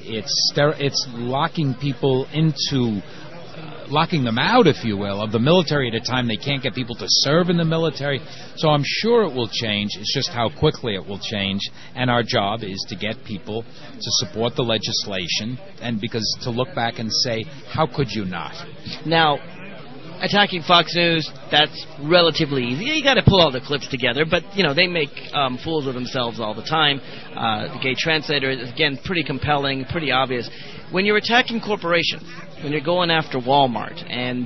It's locking people into, locking them out, if you will, of the military at a time they can't get people to serve in the military. So I'm sure it will change. It's just how quickly it will change. And our job is to get people to support the legislation, and because to look back and say, how could you not? Now, attacking Fox News, that's relatively easy. You got to pull all the clips together, but they make fools of themselves all the time. The gay translator is, again, pretty compelling, pretty obvious. When you're attacking corporations, when you're going after Walmart, and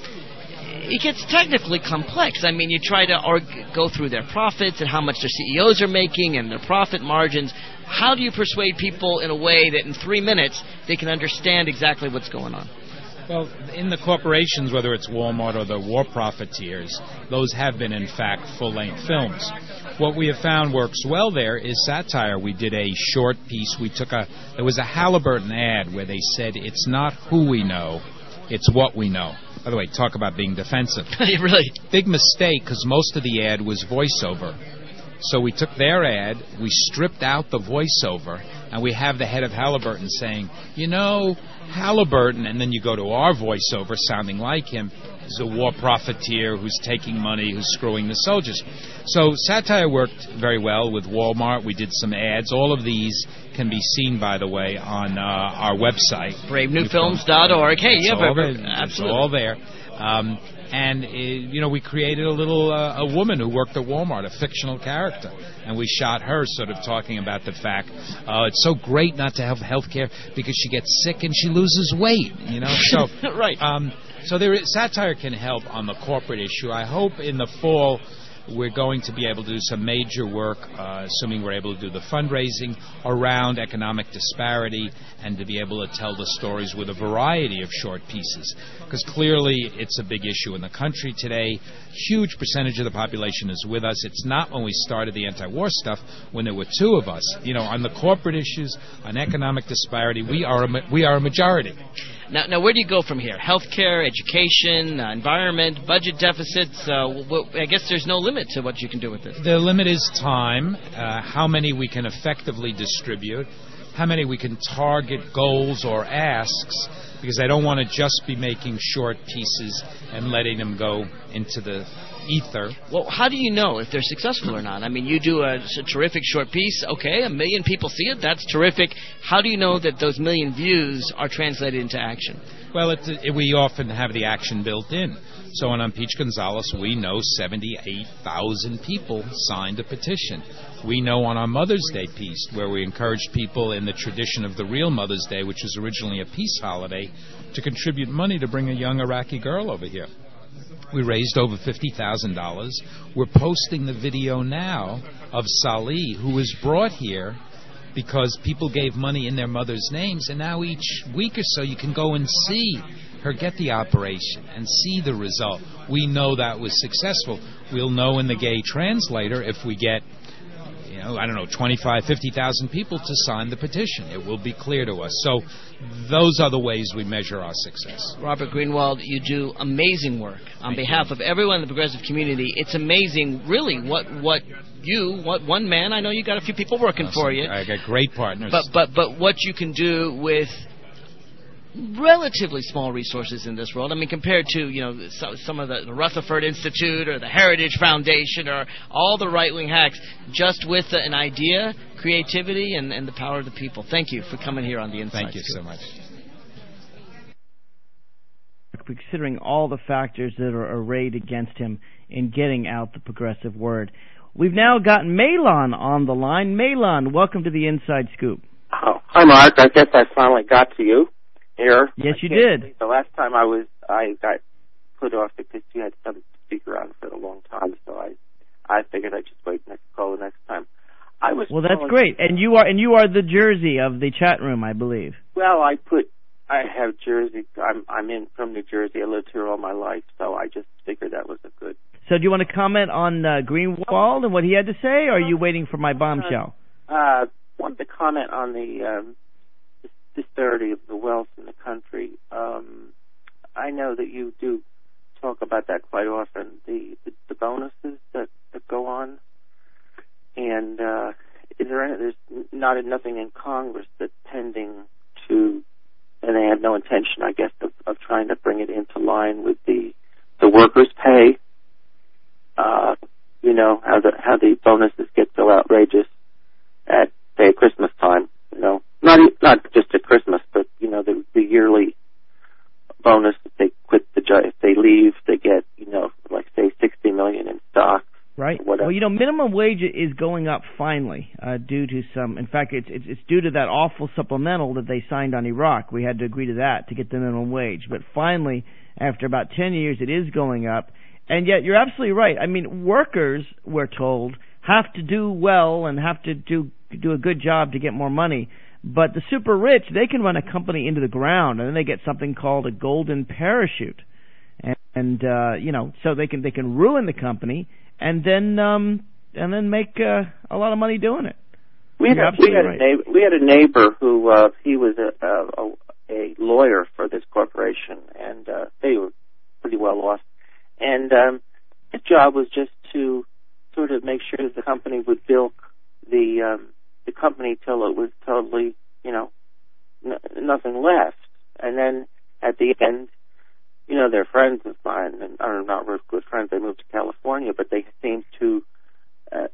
it gets technically complex. I mean, you try to go through their profits and how much their CEOs are making and their profit margins. How do you persuade people in a way that in 3 minutes they can understand exactly what's going on? Well, in the corporations, whether it's Walmart or the war profiteers, those have been, in fact, full-length films. What we have found works well there is satire. We did a short piece. There was a Halliburton ad where they said, it's not who we know, it's what we know. By the way, talk about being defensive. Really? Big mistake, because most of the ad was voiceover. So we took their ad, we stripped out the voiceover, and we have the head of Halliburton saying, Halliburton, and then you go to our voiceover sounding like him, is a war profiteer who's taking money, who's screwing the soldiers. So satire worked very well with Walmart. We did some ads. All of these can be seen, by the way, on our website. BraveNewFilms.org. Hey, absolutely. It's all there. And, we created a little a woman who worked at Walmart, a fictional character. And we shot her sort of talking about the fact, it's so great not to have health care because she gets sick and she loses weight, So, right. So satire can help on the corporate issue. I hope in the fall we're going to be able to do some major work, assuming we're able to do the fundraising, around economic disparity and to be able to tell the stories with a variety of short pieces. Because clearly it's a big issue in the country today. Huge percentage of the population is with us. It's not when we started the anti-war stuff when there were two of us. On the corporate issues, on economic disparity, we are a majority. Now, where do you go from here? Healthcare, education, environment, budget deficits. I guess there's no limit to what you can do with this. The limit is time, how many we can effectively distribute, how many we can target goals or asks, because I don't want to just be making short pieces and letting them go into the ether. Well, how do you know if they're successful or not? I mean, you do a terrific short piece. Okay, 1 million people see it. That's terrific. How do you know that those 1 million views are translated into action? Well, we often have the action built in. So on Impeach Gonzalez, we know 78,000 people signed a petition. We know on our Mother's Day piece, where we encouraged people in the tradition of the real Mother's Day, which was originally a peace holiday, to contribute money to bring a young Iraqi girl over here. We raised over $50,000. We're posting the video now of Salih, who was brought here because people gave money in their mother's names, and now each week or so you can go and see her get the operation and see the result. We know that was successful. We'll know in the gay translator if we get 25, 50,000 people to sign the petition. It will be clear to us. So those are the ways we measure our success. Robert Greenwald, you do amazing work on behalf of everyone in the progressive community. It's amazing, really, what one man, I know you got a few people working for you. I got great partners. But what you can do with relatively small resources in this world. I mean, compared to, some of the Rutherford Institute or the Heritage Foundation or all the right-wing hacks, just with an idea, creativity, and the power of the people. Thank you for coming here on the Inside Thank you so much. Considering all the factors that are arrayed against him in getting out the progressive word. We've now got Malon on the line. Malon, welcome to the Inside Scoop. Oh, hi, Mark. I guess I finally got to you here. Yes, you did. The last time I got put off because you had some speaker on for a long time, so I figured I'd just wait call the next time. Well, that's great. And you are the Jersey of the chat room, I believe. Well, I have Jersey. I'm from New Jersey. I lived here all my life, so I just figured that was a good. So do you want to comment on Greenwald and what he had to say, or are you waiting for my bombshell? Wanted to comment on the disparity of the wealth in the country. I know that you do talk about that quite often, the bonuses that go on. And there's nothing in Congress that's pending to, and they have no intention, I guess, of trying to bring it into line with the workers' pay. How the bonuses get so outrageous at, say, Christmas time. Not just at Christmas, but the yearly bonus if they quit the job, if they leave, they get like say $60 million in stock. Right. Well, minimum wage is going up finally due to some. In fact, it's due to that awful supplemental that they signed on Iraq. We had to agree to that to get the minimum wage. But finally, after about 10 years, it is going up. And yet, you're absolutely right. I mean, workers, we're told, have to do well and have to do a good job to get more money. But the super rich, they can run a company into the ground, and then they get something called a golden parachute, and so they can ruin the company and then make a lot of money doing it. We had a neighbor who he was a lawyer for this corporation, and they were pretty well off. And his job was just to sort of make sure that the company would bilk the company till it was totally, nothing left. And then at the end, they're friends of mine, and are not real good friends. They moved to California, but they seem to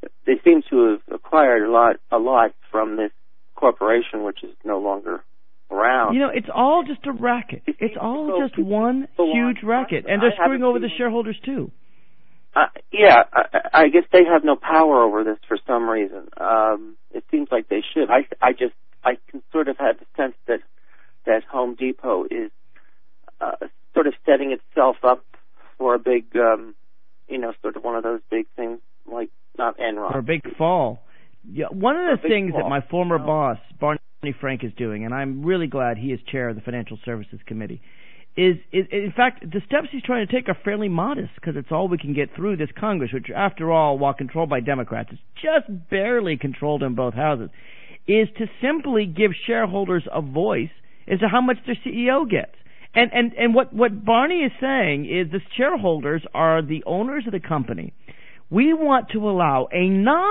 have acquired a lot from this corporation, which is no longer around. You know, it's all just a racket. It's all just one huge racket, and they're screwing over the shareholders too. Yeah, I guess they have no power over this for some reason. It seems like they should. I can sort of have the sense that Home Depot is sort of setting itself up for a big, sort of one of those big things, like not Enron. Or a big fall. Yeah, one of the things that my former boss, Barney Frank, is doing, and I'm really glad he is chair of the Financial Services Committee, is in fact, the steps he's trying to take are fairly modest because it's all we can get through this Congress, which, after all, while controlled by Democrats, is just barely controlled in both houses, is to simply give shareholders a voice as to how much their CEO gets. And what Barney is saying is the shareholders are the owners of the company. We want to allow a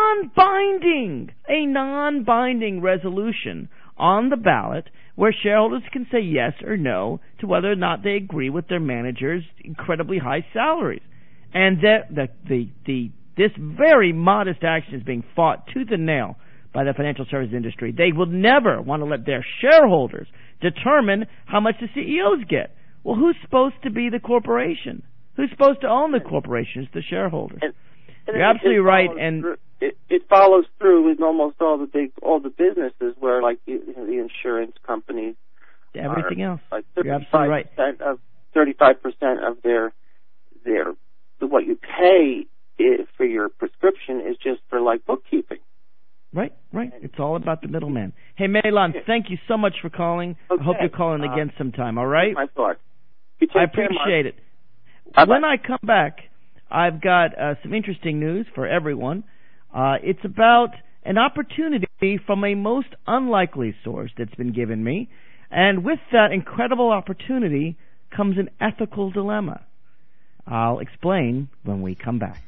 non-binding resolution on the ballot where shareholders can say yes or no to whether or not they agree with their manager's incredibly high salaries. And this very modest action is being fought tooth and nail by the financial services industry. They will never want to let their shareholders determine how much the CEOs get. Well, who's supposed to be the corporation? Who's supposed to own the corporation? It's the shareholders. And you're absolutely right, and it follows through with almost all the businesses where, like, the insurance companies, everything else. Like you're absolutely right. 35% of their what you pay for your prescription is just for, like, bookkeeping. Right. It's all about the middleman. Hey, Melon, thank you so much for calling. Okay. I hope you're calling again sometime. All right. My thought. I appreciate it. Bye-bye. When I come back, I've got some interesting news for everyone. It's about an opportunity from a most unlikely source that's been given me. And with that incredible opportunity comes an ethical dilemma. I'll explain when we come back.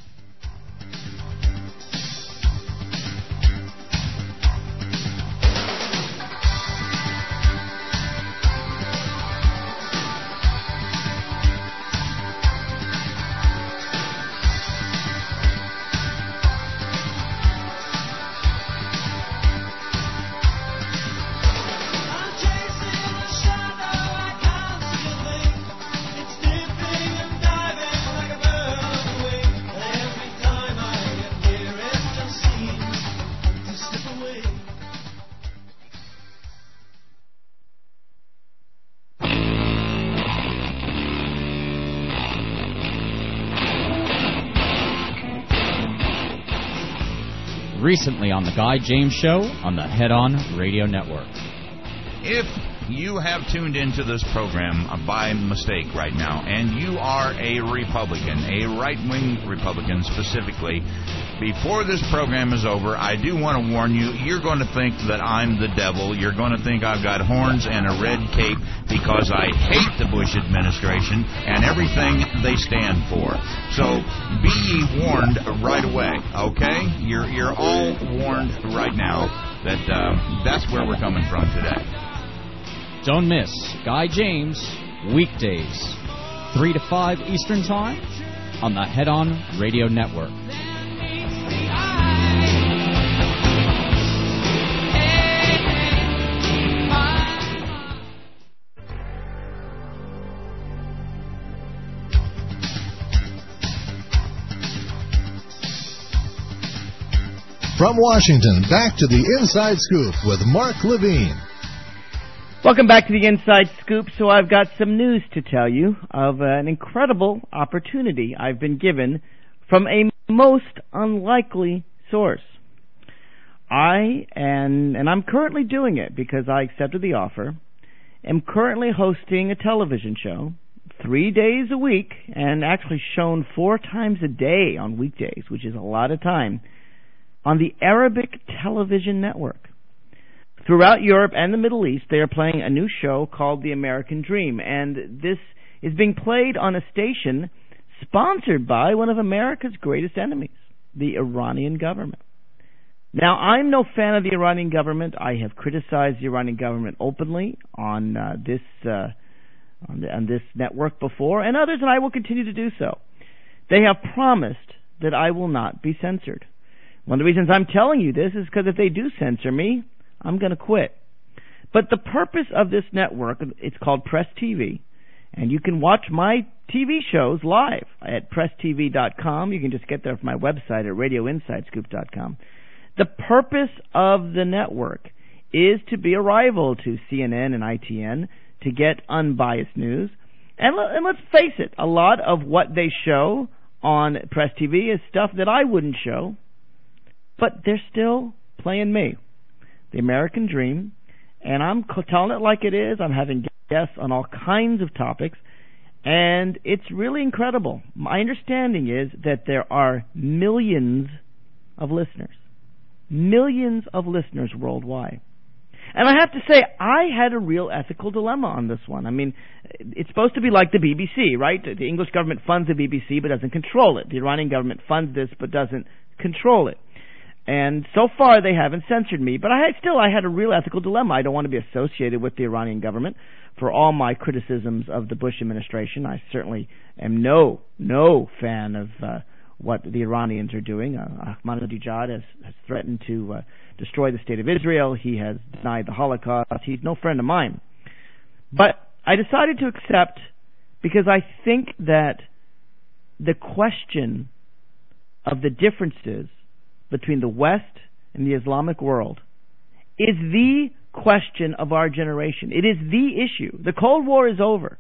Recently on The Guy James Show on the Head On Radio Network. If you have tuned into this program by mistake right now, and you are a Republican, a right-wing Republican specifically, before this program is over, I do want to warn you, you're going to think that I'm the devil. You're going to think I've got horns and a red cape because I hate the Bush administration and everything they stand for. So be ye warned right away, okay? You're all warned right now that that's where we're coming from today. Don't miss Guy James, weekdays, 3 to 5 Eastern Time on the Head On Radio Network. From Washington, back to the Inside Scoop with Mark Levine. Welcome back to the Inside Scoop. So I've got some news to tell you of an incredible opportunity I've been given from a most unlikely source. And I'm currently doing it because I accepted the offer, am currently hosting a television show 3 days a week and actually shown 4 times a day on weekdays, which is a lot of time, on the Arabic Television Network. Throughout Europe and the Middle East, they are playing a new show called The American Dream, and this is being played on a station sponsored by one of America's greatest enemies, the Iranian government. Now, I'm no fan of the Iranian government. I have criticized the Iranian government openly on this network before, and others, and I will continue to do so. They have promised that I will not be censored. One of the reasons I'm telling you this is because if they do censor me, I'm going to quit. But the purpose of this network, it's called Press TV, and you can watch my TV shows live at PressTV.com. You can just get there from my website at RadioInsideScoop.com. The purpose of the network is to be a rival to CNN and ITN, to get unbiased news. And let's face it, a lot of what they show on Press TV is stuff that I wouldn't show, but they're still playing me, the American dream, and I'm telling it like it is. I'm having guests on all kinds of topics, and it's really incredible. My understanding is that there are millions of listeners worldwide. And I have to say, I had a real ethical dilemma on this one. I mean, it's supposed to be like the BBC, right? The English government funds the BBC but doesn't control it. The Iranian government funds this but doesn't control it. And so far, they haven't censored me. But I had a real ethical dilemma. I don't want to be associated with the Iranian government for all my criticisms of the Bush administration. I certainly am no fan of what the Iranians are doing. Ahmadinejad has threatened to destroy the state of Israel. He has denied the Holocaust. He's no friend of mine. But I decided to accept because I think that the question of the differences between the West and the Islamic world is the question of our generation. It is the issue. The Cold War is over.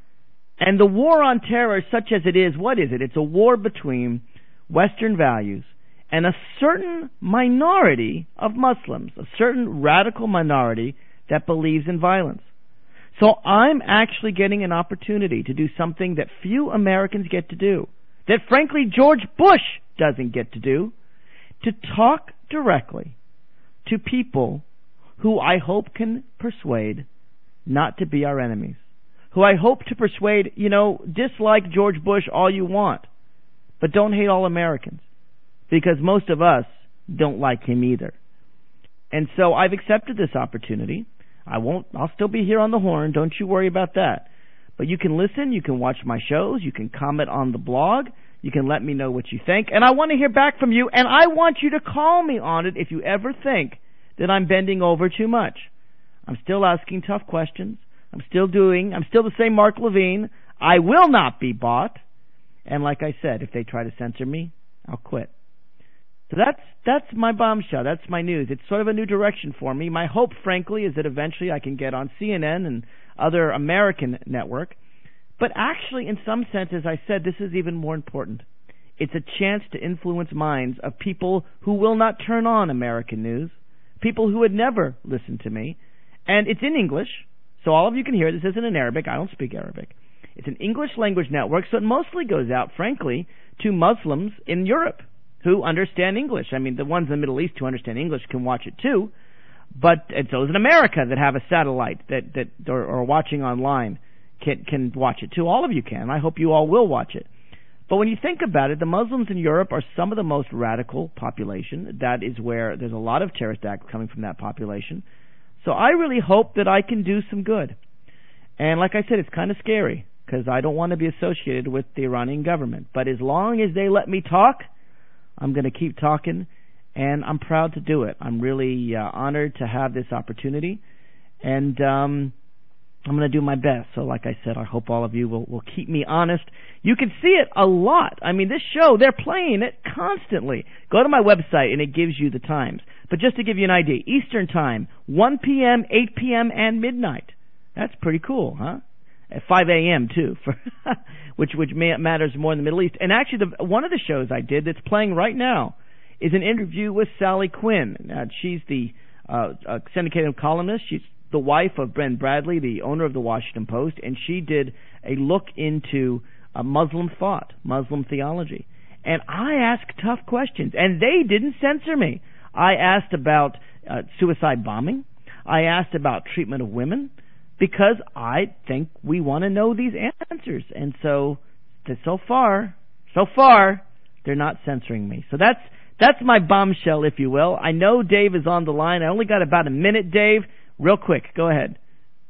And the war on terror, such as it is, what is it? It's a war between Western values and a certain minority of Muslims, a certain radical minority that believes in violence. So I'm actually getting an opportunity to do something that few Americans get to do, that frankly George Bush doesn't get to do, to talk directly to people who I hope can persuade not to be our enemies, who I hope to persuade, dislike George Bush all you want, but don't hate all Americans, because most of us don't like him either. And so I've accepted this opportunity. I'll still be here on the horn, don't you worry about that. But you can listen, you can watch my shows, you can comment on the blog, you can let me know what you think, and I want to hear back from you, and I want you to call me on it if you ever think that I'm bending over too much. I'm still asking tough questions. I'm still the same Mark Levine. I will not be bought. And like I said, if they try to censor me, I'll quit. So that's my bombshell. That's my news. It's sort of a new direction for me. My hope, frankly, is that eventually I can get on CNN and other American network. But actually, in some sense, as I said, this is even more important. It's a chance to influence minds of people who will not turn on American news, people who would never listen to me. And it's in English, so all of you can hear. This isn't in Arabic. I don't speak Arabic. It's an English language network, so it mostly goes out, frankly, to Muslims in Europe who understand English. I mean, the ones in the Middle East who understand English can watch it too, but it's those in America that have a satellite that are watching online can watch it too. All of you can. I hope you all will watch it. But when you think about it, the Muslims in Europe are some of the most radical population. That is where there's a lot of terrorist acts coming from that population. So I really hope that I can do some good. And like I said, it's kind of scary because I don't want to be associated with the Iranian government. But as long as they let me talk, I'm going to keep talking, and I'm proud to do it. I'm really honored to have this opportunity, and I'm going to do my best. So like I said, I hope all of you will keep me honest. You can see it a lot. I mean, this show, they're playing it constantly. Go to my website, and it gives you the times. But just to give you an idea, Eastern Time, 1 p.m., 8 p.m., and midnight. That's pretty cool, huh? At 5 a.m. too, which matters more in the Middle East. And actually, one of the shows I did that's playing right now is an interview with Sally Quinn. She's the syndicated columnist. She's the wife of Ben Bradley, the owner of the Washington Post, and she did a look into Muslim thought, Muslim theology. And I asked tough questions, and they didn't censor me. I asked about suicide bombing. I asked about treatment of women, because I think we want to know these answers. And so far, they're not censoring me. So that's my bombshell, if you will. I know Dave is on the line. I only got about a minute, Dave. Real quick, go ahead.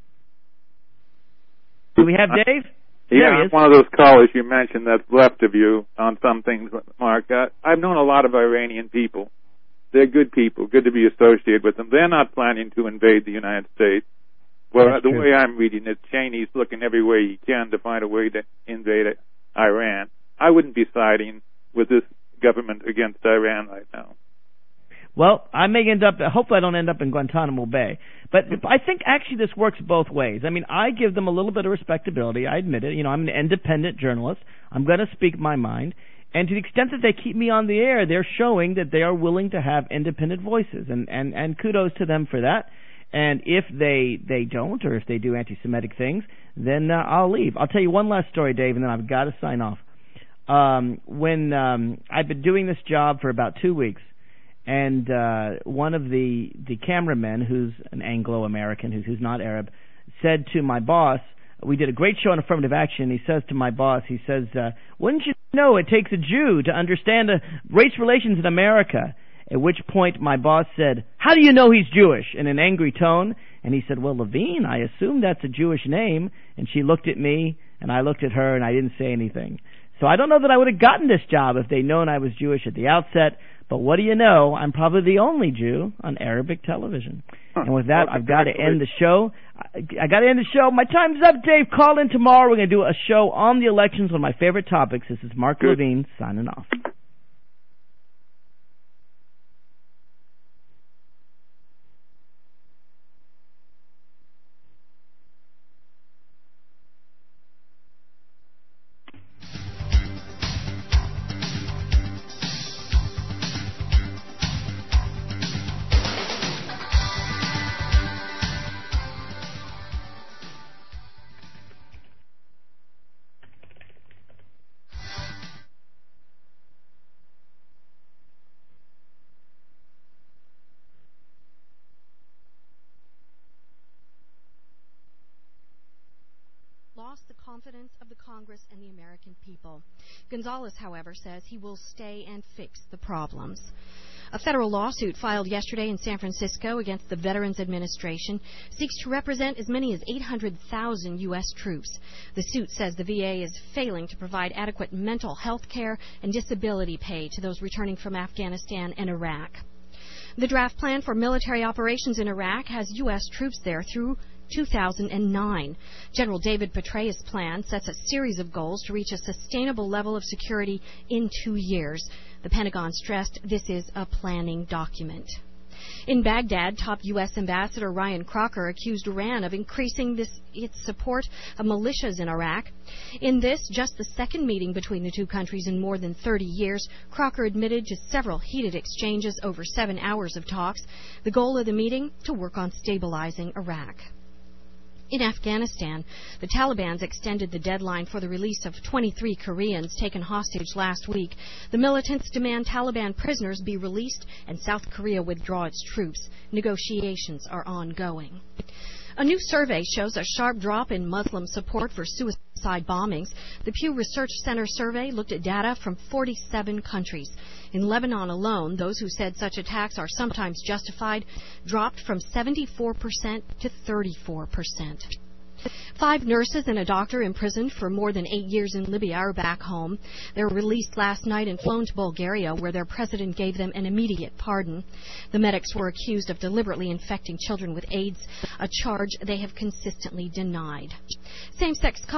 Do we have Dave? Yeah, I'm one of those callers you mentioned that's left of you on some things, Mark. I've known a lot of Iranian people. They're good people, good to be associated with them. They're not planning to invade the United States. Well, That's the true. way I'm reading it, Cheney's looking every way he can to find a way to invade Iran. I wouldn't be siding with this government against Iran right now. Well, I may end up, hopefully I don't end up in Guantanamo Bay. But I think actually this works both ways. I mean, I give them a little bit of respectability. I admit it. You know, I'm an independent journalist. I'm going to speak my mind. And to the extent that they keep me on the air, they're showing that they are willing to have independent voices. And kudos to them for that. And if they don't, or if they do anti-Semitic things, then I'll leave. I'll tell you one last story, Dave, and then I've got to sign off. When I've been doing this job for about 2 weeks, and one of the cameramen, who's an Anglo-American, who's not Arab, said to my boss, we did a great show on affirmative action. He says to my boss, he says, wouldn't you know it takes a Jew to understand race relations in America? At which point my boss said, how do you know he's Jewish? In an angry tone. And he said, well, Levine, I assume that's a Jewish name. And she looked at me, and I looked at her, and I didn't say anything. So I don't know that I would have gotten this job if they'd known I was Jewish at the outset. But what do you know? I'm probably the only Jew on Arabic television. And with that, I've got to end the show. I got to end the show. My time's up, Dave. Call in tomorrow. We're going to do a show on the elections, one of my favorite topics. This is Mark Levine signing off. Lost the confidence of the Congress and the American people. Gonzalez, however, says he will stay and fix the problems. A federal lawsuit filed yesterday in San Francisco against the Veterans Administration seeks to represent as many as 800,000 U.S. troops. The suit says the VA is failing to provide adequate mental health care and disability pay to those returning from Afghanistan and Iraq. The draft plan for military operations in Iraq has U.S. troops there through 2009. General David Petraeus' plan sets a series of goals to reach a sustainable level of security in 2 years. The Pentagon stressed this is a planning document. In Baghdad, top U.S. Ambassador Ryan Crocker accused Iran of increasing its support of militias in Iraq. In this, just the second meeting between the two countries in more than 30 years, Crocker admitted to several heated exchanges over 7 hours of talks. The goal of the meeting, to work on stabilizing Iraq. In Afghanistan, the Taliban's extended the deadline for the release of 23 Koreans taken hostage last week. The militants demand Taliban prisoners be released and South Korea withdraw its troops. Negotiations are ongoing. A new survey shows a sharp drop in Muslim support for suicide bombings. The Pew Research Center survey looked at data from 47 countries. In Lebanon alone, those who said such attacks are sometimes justified dropped from 74% to 34%. 5 nurses and a doctor imprisoned for more than 8 years in Libya are back home. They were released last night and flown to Bulgaria, where their president gave them an immediate pardon. The medics were accused of deliberately infecting children with AIDS, a charge they have consistently denied. Same-sex